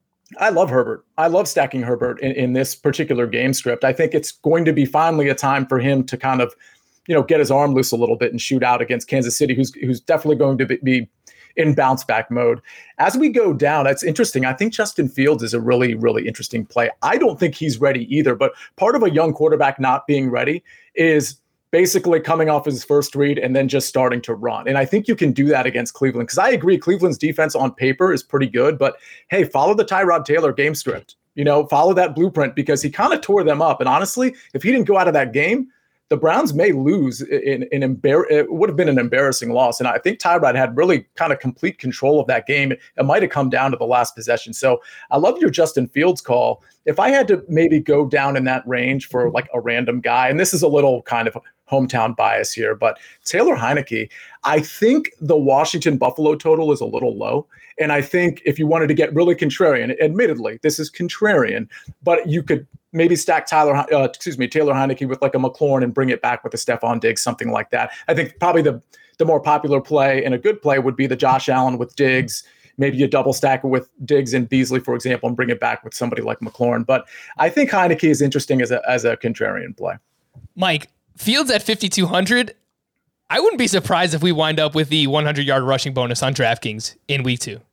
I love Herbert. I love stacking Herbert in, in this particular game script. I think it's going to be finally a time for him to kind of, you know, get his arm loose a little bit and shoot out against Kansas City, who's who's definitely going to be in bounce back mode. As we go down, that's interesting. I think Justin Fields is a really, really interesting play. I don't think he's ready either, but part of a young quarterback not being ready is basically coming off his first read and then just starting to run. And I think you can do that against Cleveland because I agree Cleveland's defense on paper is pretty good, but hey, follow the Tyrod Taylor game script. You know, follow that blueprint because he kind of tore them up. And honestly, if he didn't go out of that game, the Browns may lose in an embar- it would have been an embarrassing loss. And I think Tyrod had really kind of complete control of that game. It might have come down to the last possession. So I love your Justin Fields call. If I had to maybe go down in that range for like a random guy, and this is a little kind of hometown bias here, but Taylor Heinicke, I think the Washington Buffalo total is a little low. And I think if you wanted to get really contrarian, admittedly, this is contrarian, but you could maybe stack Tyler, uh, excuse me, Taylor Heinicke with like a McLaurin and bring it back with a Stephon Diggs, something like that. I think probably the the more popular play and a good play would be the Josh Allen with Diggs. Maybe you double stack it with Diggs and Beasley, for example, and bring it back with somebody like McLaurin. But I think Heinicke is interesting as a as a contrarian play. Mike, Fields at fifty-two hundred. I wouldn't be surprised if we wind up with the hundred-yard rushing bonus on DraftKings in week two.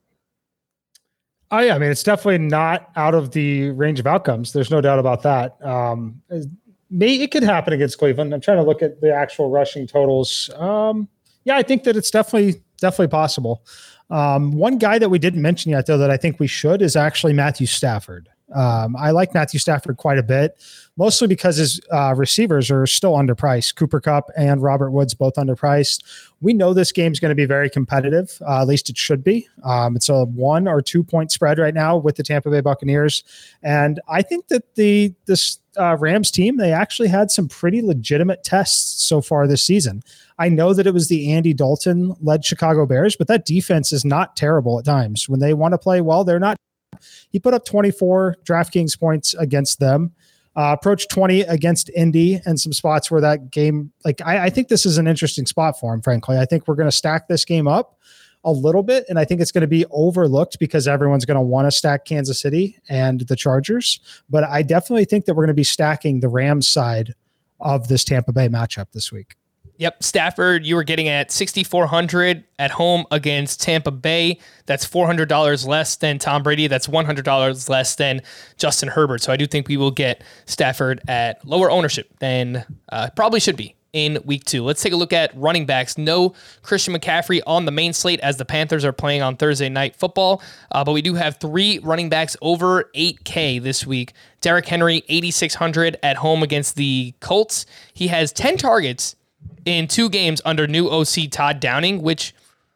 Oh, yeah. I mean, it's definitely not out of the range of outcomes. There's no doubt about that. Um, may, it could happen against Cleveland. I'm trying to look at the actual rushing totals. Um, yeah, I think that it's definitely definitely possible. Um, one guy that we didn't mention yet, though, that I think we should is actually Matthew Stafford. Um, I like Matthew Stafford quite a bit, mostly because his uh, receivers are still underpriced. Cooper Kupp and Robert Woods both underpriced. We know this game's going to be very competitive. Uh, at least it should be. Um, it's a one or two point spread right now with the Tampa Bay Buccaneers. And I think that the this uh, Rams team, they actually had some pretty legitimate tests so far this season. I know that it was the Andy Dalton-led Chicago Bears, but that defense is not terrible at times. When they want to play well, they're not. He put up twenty-four DraftKings points against them, uh, approached twenty against Indy, and some spots where that game, like I, I think this is an interesting spot for him, frankly. I think we're going to stack this game up a little bit, and I think it's going to be overlooked because everyone's going to want to stack Kansas City and the Chargers. But I definitely think that we're going to be stacking the Rams side of this Tampa Bay matchup this week. Yep, Stafford, you were getting at sixty-four hundred at home against Tampa Bay. That's four hundred dollars less than Tom Brady. That's one hundred dollars less than Justin Herbert. So I do think we will get Stafford at lower ownership than uh, probably should be in week two. Let's take a look at running backs. No Christian McCaffrey on the main slate as the Panthers are playing on Thursday Night Football, uh, but we do have three running backs over eight K this week. Derrick Henry, eighty-six hundred at home against the Colts. He has ten targets in two games under new O C Todd Downing, which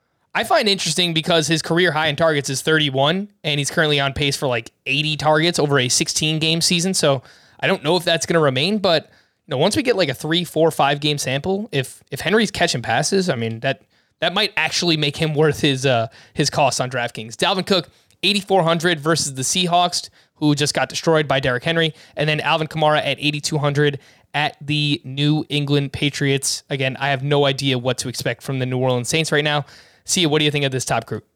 I find interesting because his career high in targets is thirty-one, and he's currently on pace for like eighty targets over a sixteen-game season. So I don't know if that's going to remain, but you know, once we get like a three, four, five game sample, if if Henry's catching passes, I mean that that might actually make him worth his uh, his cost on DraftKings. Dalvin Cook, eighty-four hundred versus the Seahawks, who just got destroyed by Derrick Henry, and then Alvin Kamara at eighty-two hundred at the New England Patriots. Again, I have no idea what to expect from the New Orleans Saints right now. Sia, what do you think of this top group?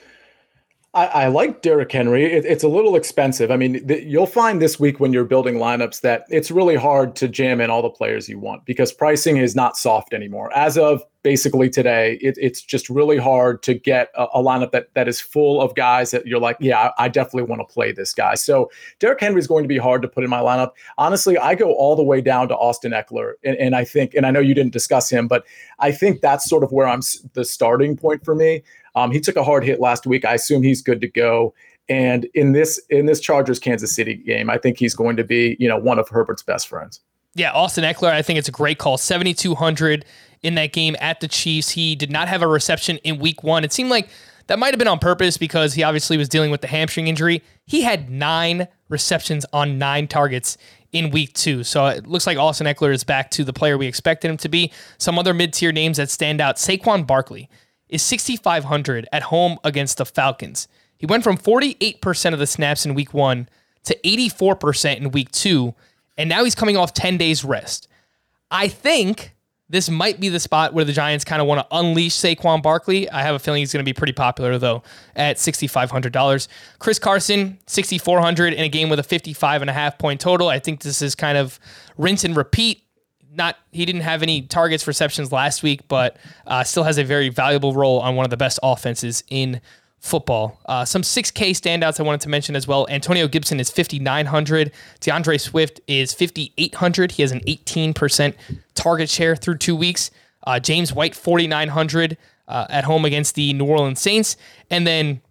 I, I like Derrick Henry. It, it's a little expensive. I mean, th- you'll find this week when you're building lineups that it's really hard to jam in all the players you want because pricing is not soft anymore. As of basically today, it, it's just really hard to get a, a lineup that that is full of guys that you're like, yeah, I, I definitely want to play this guy. So Derrick Henry is going to be hard to put in my lineup. Honestly, I go all the way down to Austin Eckler. And, and I think, and I know you didn't discuss him, but I think that's sort of where I'm the starting point for me. Um, he took a hard hit last week. I assume he's good to go. And in this in this Chargers Kansas City game, I think he's going to be, you know, one of Herbert's best friends. Yeah, Austin Eckler, I think it's a great call. seventy-two hundred in that game at the Chiefs. He did not have a reception in week one. It seemed like that might have been on purpose because he obviously was dealing with the hamstring injury. He had nine receptions on nine targets in week two. So it looks like Austin Eckler is back to the player we expected him to be. Some other mid-tier names that stand out. Saquon Barkley is sixty-five hundred at home against the Falcons. He went from forty-eight percent of the snaps in week one to eighty-four percent in week two, and now he's coming off ten days rest. I think this might be the spot where the Giants kind of want to unleash Saquon Barkley. I have a feeling he's going to be pretty popular, though, at sixty-five hundred dollars. Chris Carson, sixty-four hundred dollars in a game with a fifty-five and a half point total. I think this is kind of rinse and repeat. Not he didn't have any targets, receptions last week, but uh, still has a very valuable role on one of the best offenses in football. Uh, some six K standouts I wanted to mention as well. Antonio Gibson is fifty-nine hundred. DeAndre Swift is fifty-eight hundred. He has an eighteen percent target share through two weeks. Uh, James White, forty-nine hundred uh, at home against the New Orleans Saints. And then,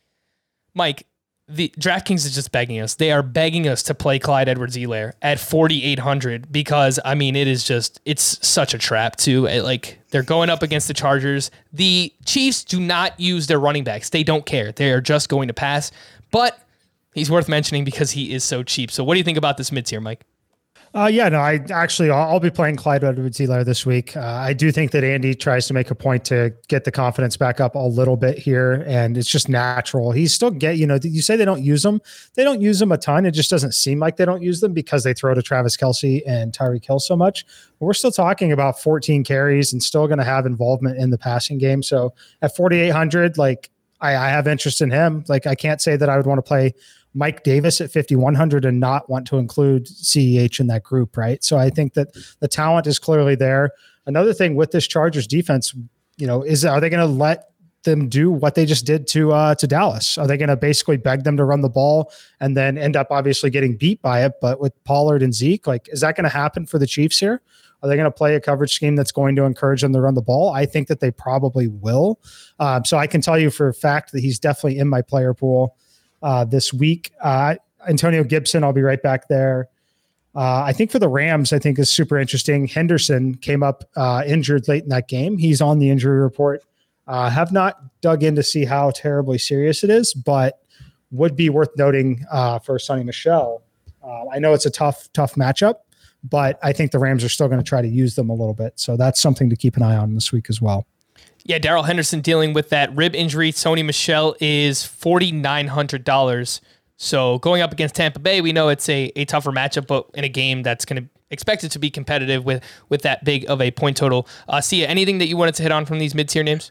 Mike, the DraftKings is just begging us. They are begging us to play Clyde Edwards-Helaire at forty-eight hundred because, I mean, it is just, it's such a trap, too. It, like, they're going up against the Chargers. The Chiefs do not use their running backs. They don't care. They are just going to pass. But he's worth mentioning because he is so cheap. So what do you think about this mid-tier, Mike? Uh, yeah, no, I actually, I'll, I'll be playing Clyde Edwards-Helaire this week. Uh, I do think that Andy tries to make a point to get the confidence back up a little bit here, and it's just natural. He's still get, you know, you say they don't use them. They don't use them a ton. It just doesn't seem like they don't use them because they throw to Travis Kelce and Tyreek Hill so much. But we're still talking about fourteen carries and still going to have involvement in the passing game. So at forty-eight hundred, like I, I have interest in him. Like I can't say that I would want to play Mike Davis at fifty-one hundred and not want to include C E H in that group, right? So I think that the talent is clearly there. Another thing with this Chargers defense, you know, is are they going to let them do what they just did to uh, to Dallas? Are they going to basically beg them to run the ball and then end up obviously getting beat by it? But with Pollard and Zeke, like, is that going to happen for the Chiefs here? Are they going to play a coverage scheme that's going to encourage them to run the ball? I think that they probably will. Um, so I can tell you for a fact that he's definitely in my player pool Uh, this week. Uh, Antonio Gibson, I'll be right back there. Uh, I think for the Rams, I think is super interesting. Henderson came up uh, injured late in that game. He's on the injury report. Uh, have not dug in to see how terribly serious it is, but would be worth noting uh, for Sonny Michel. Uh, I know it's a tough, tough matchup, but I think the Rams are still going to try to use them a little bit. So that's something to keep an eye on this week as well. Yeah, Darrell Henderson dealing with that rib injury. Sony Michel is four thousand nine hundred dollars. So going up against Tampa Bay, we know it's a, a tougher matchup, but in a game that's going to expected to be competitive with with that big of a point total. Uh, Sia, anything that you wanted to hit on from these mid-tier names?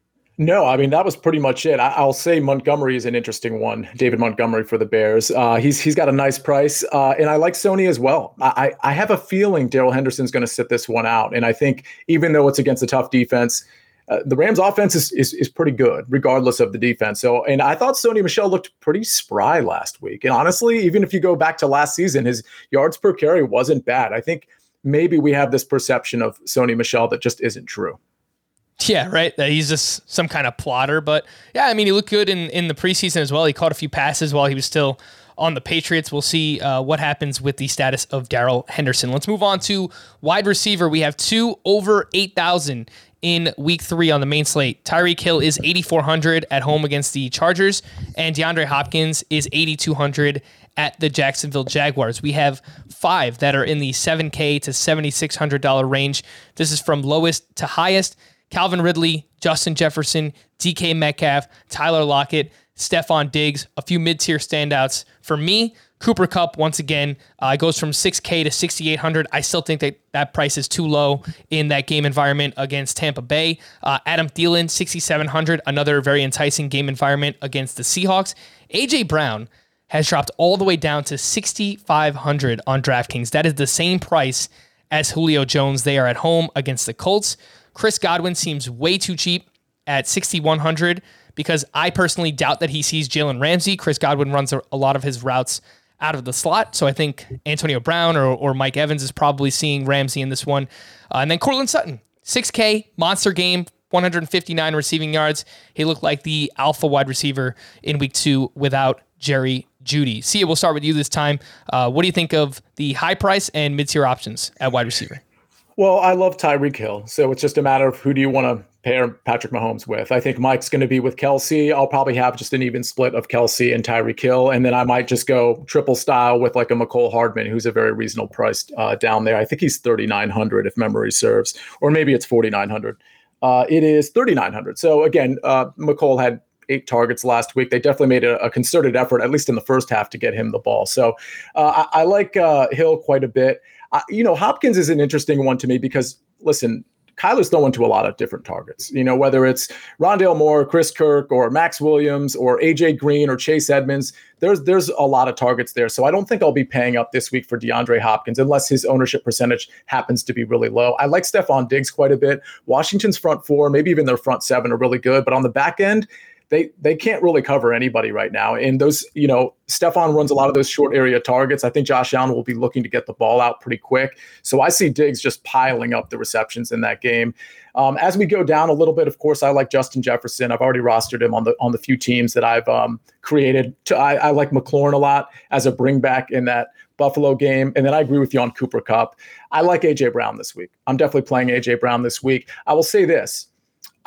No, I mean, that was pretty much it. I, I'll say Montgomery is an interesting one. David Montgomery for the Bears. Uh, he's he's got a nice price, uh, and I like Sony as well. I, I have a feeling Darrell Henderson's going to sit this one out, and I think even though it's against a tough defense, Uh, the Rams offense is, is is pretty good, regardless of the defense. So, and I thought Sony Michel looked pretty spry last week. And honestly, even if you go back to last season, his yards per carry wasn't bad. I think maybe we have this perception of Sony Michel that just isn't true. Yeah, right. That he's just some kind of plotter. But yeah, I mean, he looked good in, in the preseason as well. He caught a few passes while he was still on the Patriots. We'll see uh, what happens with the status of Darrell Henderson. Let's move on to wide receiver. We have two over eight thousand in week three on the main slate. Tyreek Hill is eighty-four hundred at home against the Chargers, and DeAndre Hopkins is eighty-two hundred at the Jacksonville Jaguars. We have five that are in the seven K to seventy-six hundred dollars range. This is from lowest to highest. Calvin Ridley, Justin Jefferson, D K Metcalf, Tyler Lockett, Stephon Diggs, a few mid-tier standouts. For me, Cooper Kupp, once again, uh, goes from six K to sixty-eight hundred. I still think that that price is too low in that game environment against Tampa Bay. Uh, Adam Thielen, sixty-seven hundred, another very enticing game environment against the Seahawks. A J Brown has dropped all the way down to sixty-five hundred on DraftKings. That is the same price as Julio Jones. They are at home against the Colts. Chris Godwin seems way too cheap at sixty-one hundred because I personally doubt that he sees Jalen Ramsey. Chris Godwin runs a, a lot of his routes out of the slot, so I think Antonio Brown or, or Mike Evans is probably seeing Ramsey in this one. Uh, and then Courtland Sutton, six K, monster game, one hundred fifty-nine receiving yards. He looked like the alpha wide receiver in week two without Jerry Jeudy. Sia, we'll start with you this time. Uh, what do you think of the high price and mid-tier options at wide receiver? Well, I love Tyreek Hill, so it's just a matter of who do you want to pair Patrick Mahomes with. I think Mike's going to be with Kelce. I'll probably have just an even split of Kelce and Tyreek Hill, and then I might just go triple style with like a McCole Hardman, who's a very reasonable price uh, down there. I think he's thirty-nine hundred if memory serves, or maybe it's forty-nine hundred. Uh, it is thirty-nine hundred. So again, uh, McCole had eight targets last week. They definitely made a, a concerted effort, at least in the first half, to get him the ball. So uh, I, I like uh, Hill quite a bit. Uh, you know, Hopkins is an interesting one to me because, listen, Kyler's throwing to a lot of different targets, you know, whether it's Rondale Moore, Chris Kirk, or Max Williams, or A J Green, or Chase Edmonds. There's there's a lot of targets there. So I don't think I'll be paying up this week for DeAndre Hopkins unless his ownership percentage happens to be really low. I like Stephon Diggs quite a bit. Washington's front four, maybe even their front seven are really good. But on the back end, They they can't really cover anybody right now. And those, you know, Stephon runs a lot of those short area targets. I think Josh Allen will be looking to get the ball out pretty quick. So I see Diggs just piling up the receptions in that game. Um, as we go down a little bit, of course, I like Justin Jefferson. I've already rostered him on the on the few teams that I've um, created. To, I, I like McLaurin a lot as a bring back in that Buffalo game. And then I agree with you on Cooper Kupp. I like A J Brown this week. I'm definitely playing A J Brown this week. I will say this.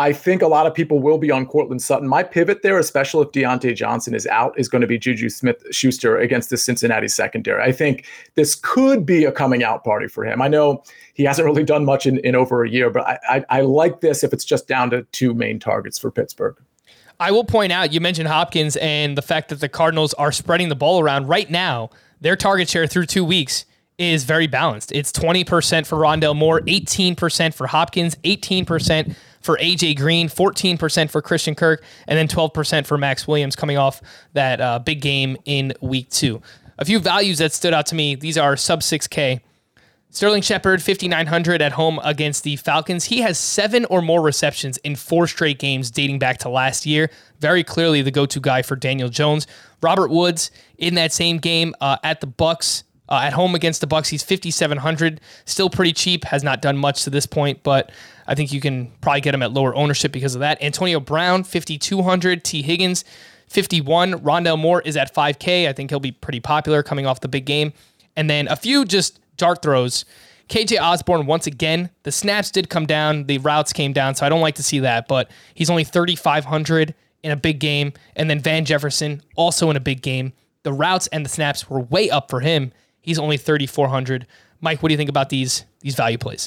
I think a lot of people will be on Courtland Sutton. My pivot there, especially if Deontay Johnson is out, is going to be Juju Smith-Schuster against the Cincinnati secondary. I think this could be a coming out party for him. I know he hasn't really done much in, in over a year, but I, I, I like this if it's just down to two main targets for Pittsburgh. I will point out, you mentioned Hopkins and the fact that the Cardinals are spreading the ball around. Right now, their target share through two weeks is very balanced. It's twenty percent for Rondale Moore, eighteen percent for Hopkins, eighteen percent for A J Green, fourteen percent for Christian Kirk, and then twelve percent for Max Williams coming off that uh, big game in week two. A few values that stood out to me, these are sub six K. Sterling Shepard, fifty-nine hundred at home against the Falcons. He has seven or more receptions in four straight games dating back to last year. Very clearly the go-to guy for Daniel Jones. Robert Woods in that same game uh, at the Bucs. Uh, at home against the Bucs, he's fifty-seven hundred, still pretty cheap, has not done much to this point, but I think you can probably get him at lower ownership because of that. Antonio Brown, fifty-two hundred, T. Higgins, fifty-one. Rondale Moore is at five K. I think he'll be pretty popular coming off the big game. And then a few just dart throws. K J Osborne, once again, the snaps did come down, the routes came down, so I don't like to see that, but he's only thirty-five hundred in a big game. And then Van Jefferson, also in a big game. The routes and the snaps were way up for him. He's only thirty-four hundred. Mike, what do you think about these these value plays?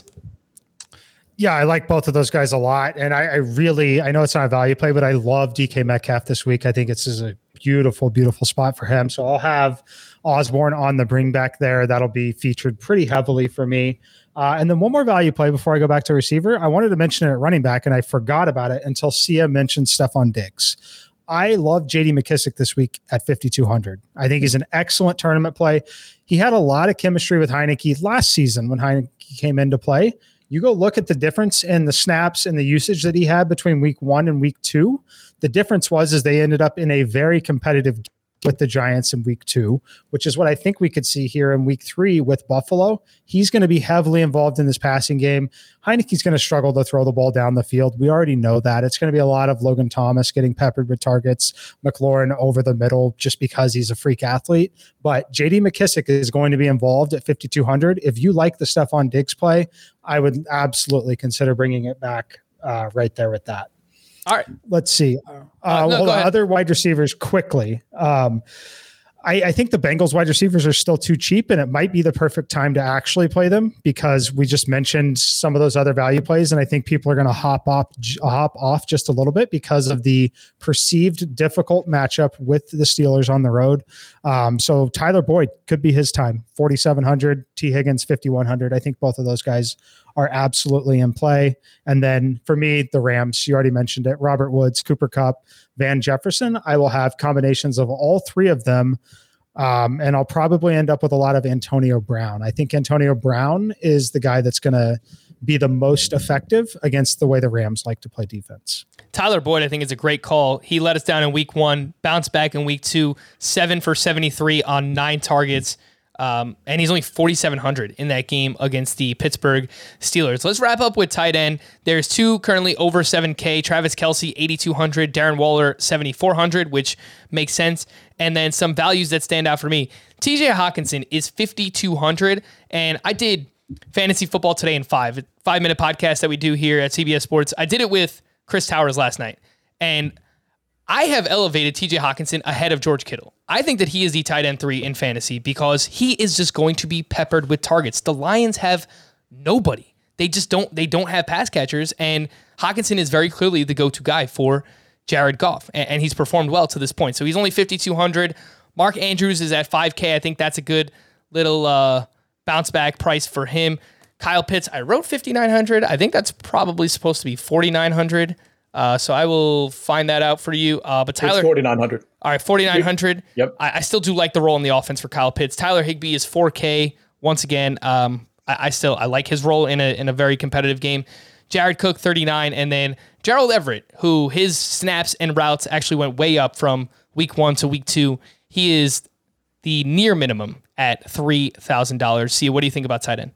Yeah, I like both of those guys a lot. And I, I really, I know it's not a value play, but I love D K Metcalf this week. I think it's is a beautiful, beautiful spot for him. So I'll have Osborne on the bring back there. That'll be featured pretty heavily for me. Uh, and then one more value play before I go back to receiver. I wanted to mention it at running back, and I forgot about it until Sia mentioned Stephon Diggs. I love J D McKissic this week at fifty-two hundred. I think he's an excellent tournament play. He had a lot of chemistry with Heineke last season when Heineke came into play. You go look at the difference in the snaps and the usage that he had between week one and week two. The difference was is they ended up in a very competitive game with the Giants in week two, which is what I think we could see here in week three with Buffalo. He's going to be heavily involved in this passing game. Heineke's going to struggle to throw the ball down the field. We already know that. It's going to be a lot of Logan Thomas getting peppered with targets, McLaurin over the middle just because he's a freak athlete. But J D McKissic is going to be involved at fifty-two hundred. If you like the Stephon Diggs play, I would absolutely consider bringing it back uh, right there with that. All right. Let's see. Uh, uh, no, hold on. Other wide receivers quickly. Um, I, I think the Bengals wide receivers are still too cheap, and it might be the perfect time to actually play them because we just mentioned some of those other value plays, and I think people are going to hop off, hop off just a little bit because of the perceived difficult matchup with the Steelers on the road. Um, so Tyler Boyd could be his time. forty-seven hundred, T. Higgins, fifty-one hundred. I think both of those guys are absolutely in play. And then for me, the Rams, you already mentioned it, Robert Woods, Cooper Kupp, Van Jefferson. I will have combinations of all three of them. Um, and I'll probably end up with a lot of Antonio Brown. I think Antonio Brown is the guy that's going to be the most effective against the way the Rams like to play defense. Tyler Boyd, I think, is a great call. He let us down in week one, bounced back in week two, seven for seventy-three on nine targets. Um, and he's only forty-seven hundred in that game against the Pittsburgh Steelers. Let's wrap up with tight end. There's two currently over seven K. Travis Kelce, eighty-two hundred. Darren Waller, seventy-four hundred, which makes sense. And then some values that stand out for me. T J Hawkinson is fifty-two hundred. And I did Fantasy Football Today in five, five-minute podcast that we do here at C B S Sports. I did it with Chris Towers last night. And I have elevated T J Hawkinson ahead of George Kittle. I think that he is the tight end three in fantasy because he is just going to be peppered with targets. The Lions have nobody. They just don't, they don't have pass catchers, and Hawkinson is very clearly the go-to guy for Jared Goff, and, and he's performed well to this point. So he's only fifty-two hundred. Mark Andrews is at five K. I think that's a good little uh, bounce back price for him. Kyle Pitts, I wrote fifty-nine hundred. I think that's probably supposed to be forty-nine hundred. Uh, so I will find that out for you. Uh, but Tyler, it's forty-nine hundred. All right, forty-nine hundred. Yep. I, I still do like the role in the offense for Kyle Pitts. Tyler Higbee is four K. Once again, um, I, I still I like his role in a in a very competitive game. Jared Cook, thirty-nine, and then Gerald Everett, who his snaps and routes actually went way up from week one to week two. He is the near minimum at three thousand dollars. See, what do you think about tight end?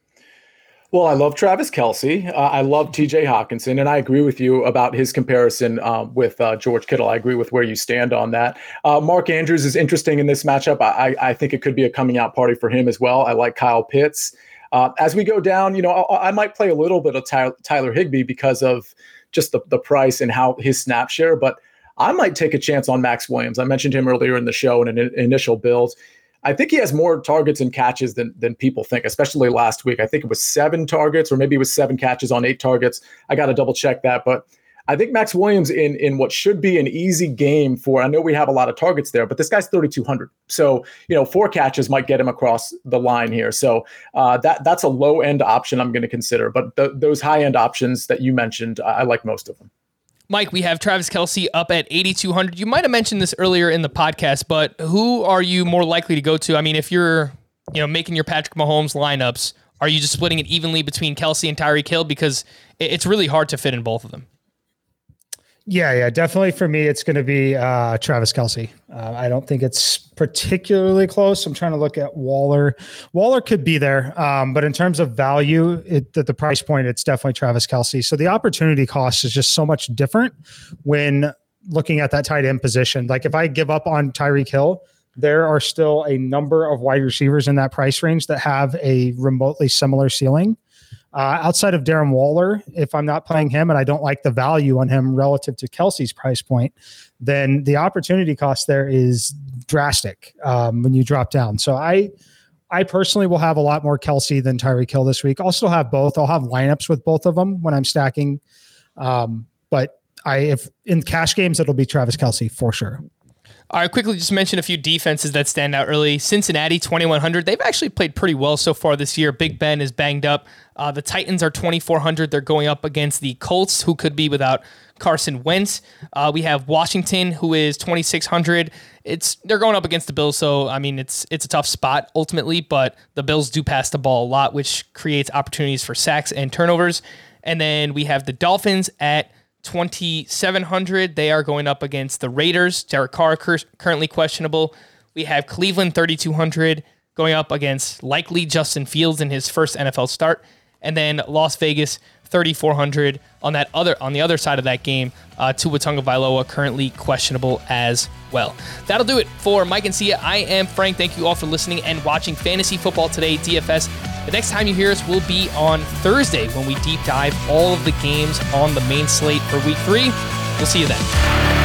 Well, I love Travis Kelce. Uh, I love T J Hawkinson, and I agree with you about his comparison uh, with uh, George Kittle. I agree with where you stand on that. Uh, Mark Andrews is interesting in this matchup. I, I think it could be a coming out party for him as well. I like Kyle Pitts. Uh, as we go down, you know, I, I might play a little bit of Ty- Tyler Higbee because of just the, the price and how his snap share. But I might take a chance on Max Williams. I mentioned him earlier in the show in an initial build. I think he has more targets and catches than than people think, especially last week. I think it was seven targets, or maybe it was seven catches on eight targets. I got to double check that. But I think Max Williams in, in what should be an easy game for, I know we have a lot of targets there, but this guy's thirty-two hundred. So, you know, four catches might get him across the line here. So uh, that that's a low end option I'm going to consider. But th- those high end options that you mentioned, I, I like most of them. Mike, we have Travis Kelce up at eighty-two hundred. You might have mentioned this earlier in the podcast, but who are you more likely to go to? I mean, if you're, you know, making your Patrick Mahomes lineups, are you just splitting it evenly between Kelce and Tyreek Hill? Because it's really hard to fit in both of them. Yeah, yeah, definitely for me, it's going to be uh, Travis Kelce. Uh, I don't think it's particularly close. I'm trying to look at Waller. Waller could be there, um, but in terms of value, it, at the price point, it's definitely Travis Kelce. So the opportunity cost is just so much different when looking at that tight end position. Like if I give up on Tyreek Hill, there are still a number of wide receivers in that price range that have a remotely similar ceiling. Uh, outside of Darren Waller, if I'm not playing him and I don't like the value on him relative to Kelce's price point, then the opportunity cost there is drastic um, when you drop down. So I I personally will have a lot more Kelce than Tyreek Hill this week. I'll still have both. I'll have lineups with both of them when I'm stacking. Um, but I if in cash games, it'll be Travis Kelce for sure. All right, quickly just mention a few defenses that stand out early. Cincinnati, twenty-one hundred. They've actually played pretty well so far this year. Big Ben is banged up. Uh, the Titans are twenty-four hundred. They're going up against the Colts, who could be without Carson Wentz. Uh, we have Washington, who is twenty-six hundred. It's they're going up against the Bills, so I mean it's it's a tough spot ultimately, but the Bills do pass the ball a lot, which creates opportunities for sacks and turnovers. And then we have the Dolphins at twenty-seven hundred. They are going up against the Raiders. Derek Carr cur- currently questionable. We have Cleveland thirty-two hundred going up against likely Justin Fields in his first N F L start. And then Las Vegas thirty-four hundred on that other on the other side of that game. Uh, Tua Tagovailoa currently questionable as well. That'll do it for Mike and Sia. I am Frank. Thank you all for listening and watching Fantasy Football Today D F S. The next time you hear us will be on Thursday when we deep dive all of the games on the main slate for week three. We'll see you then.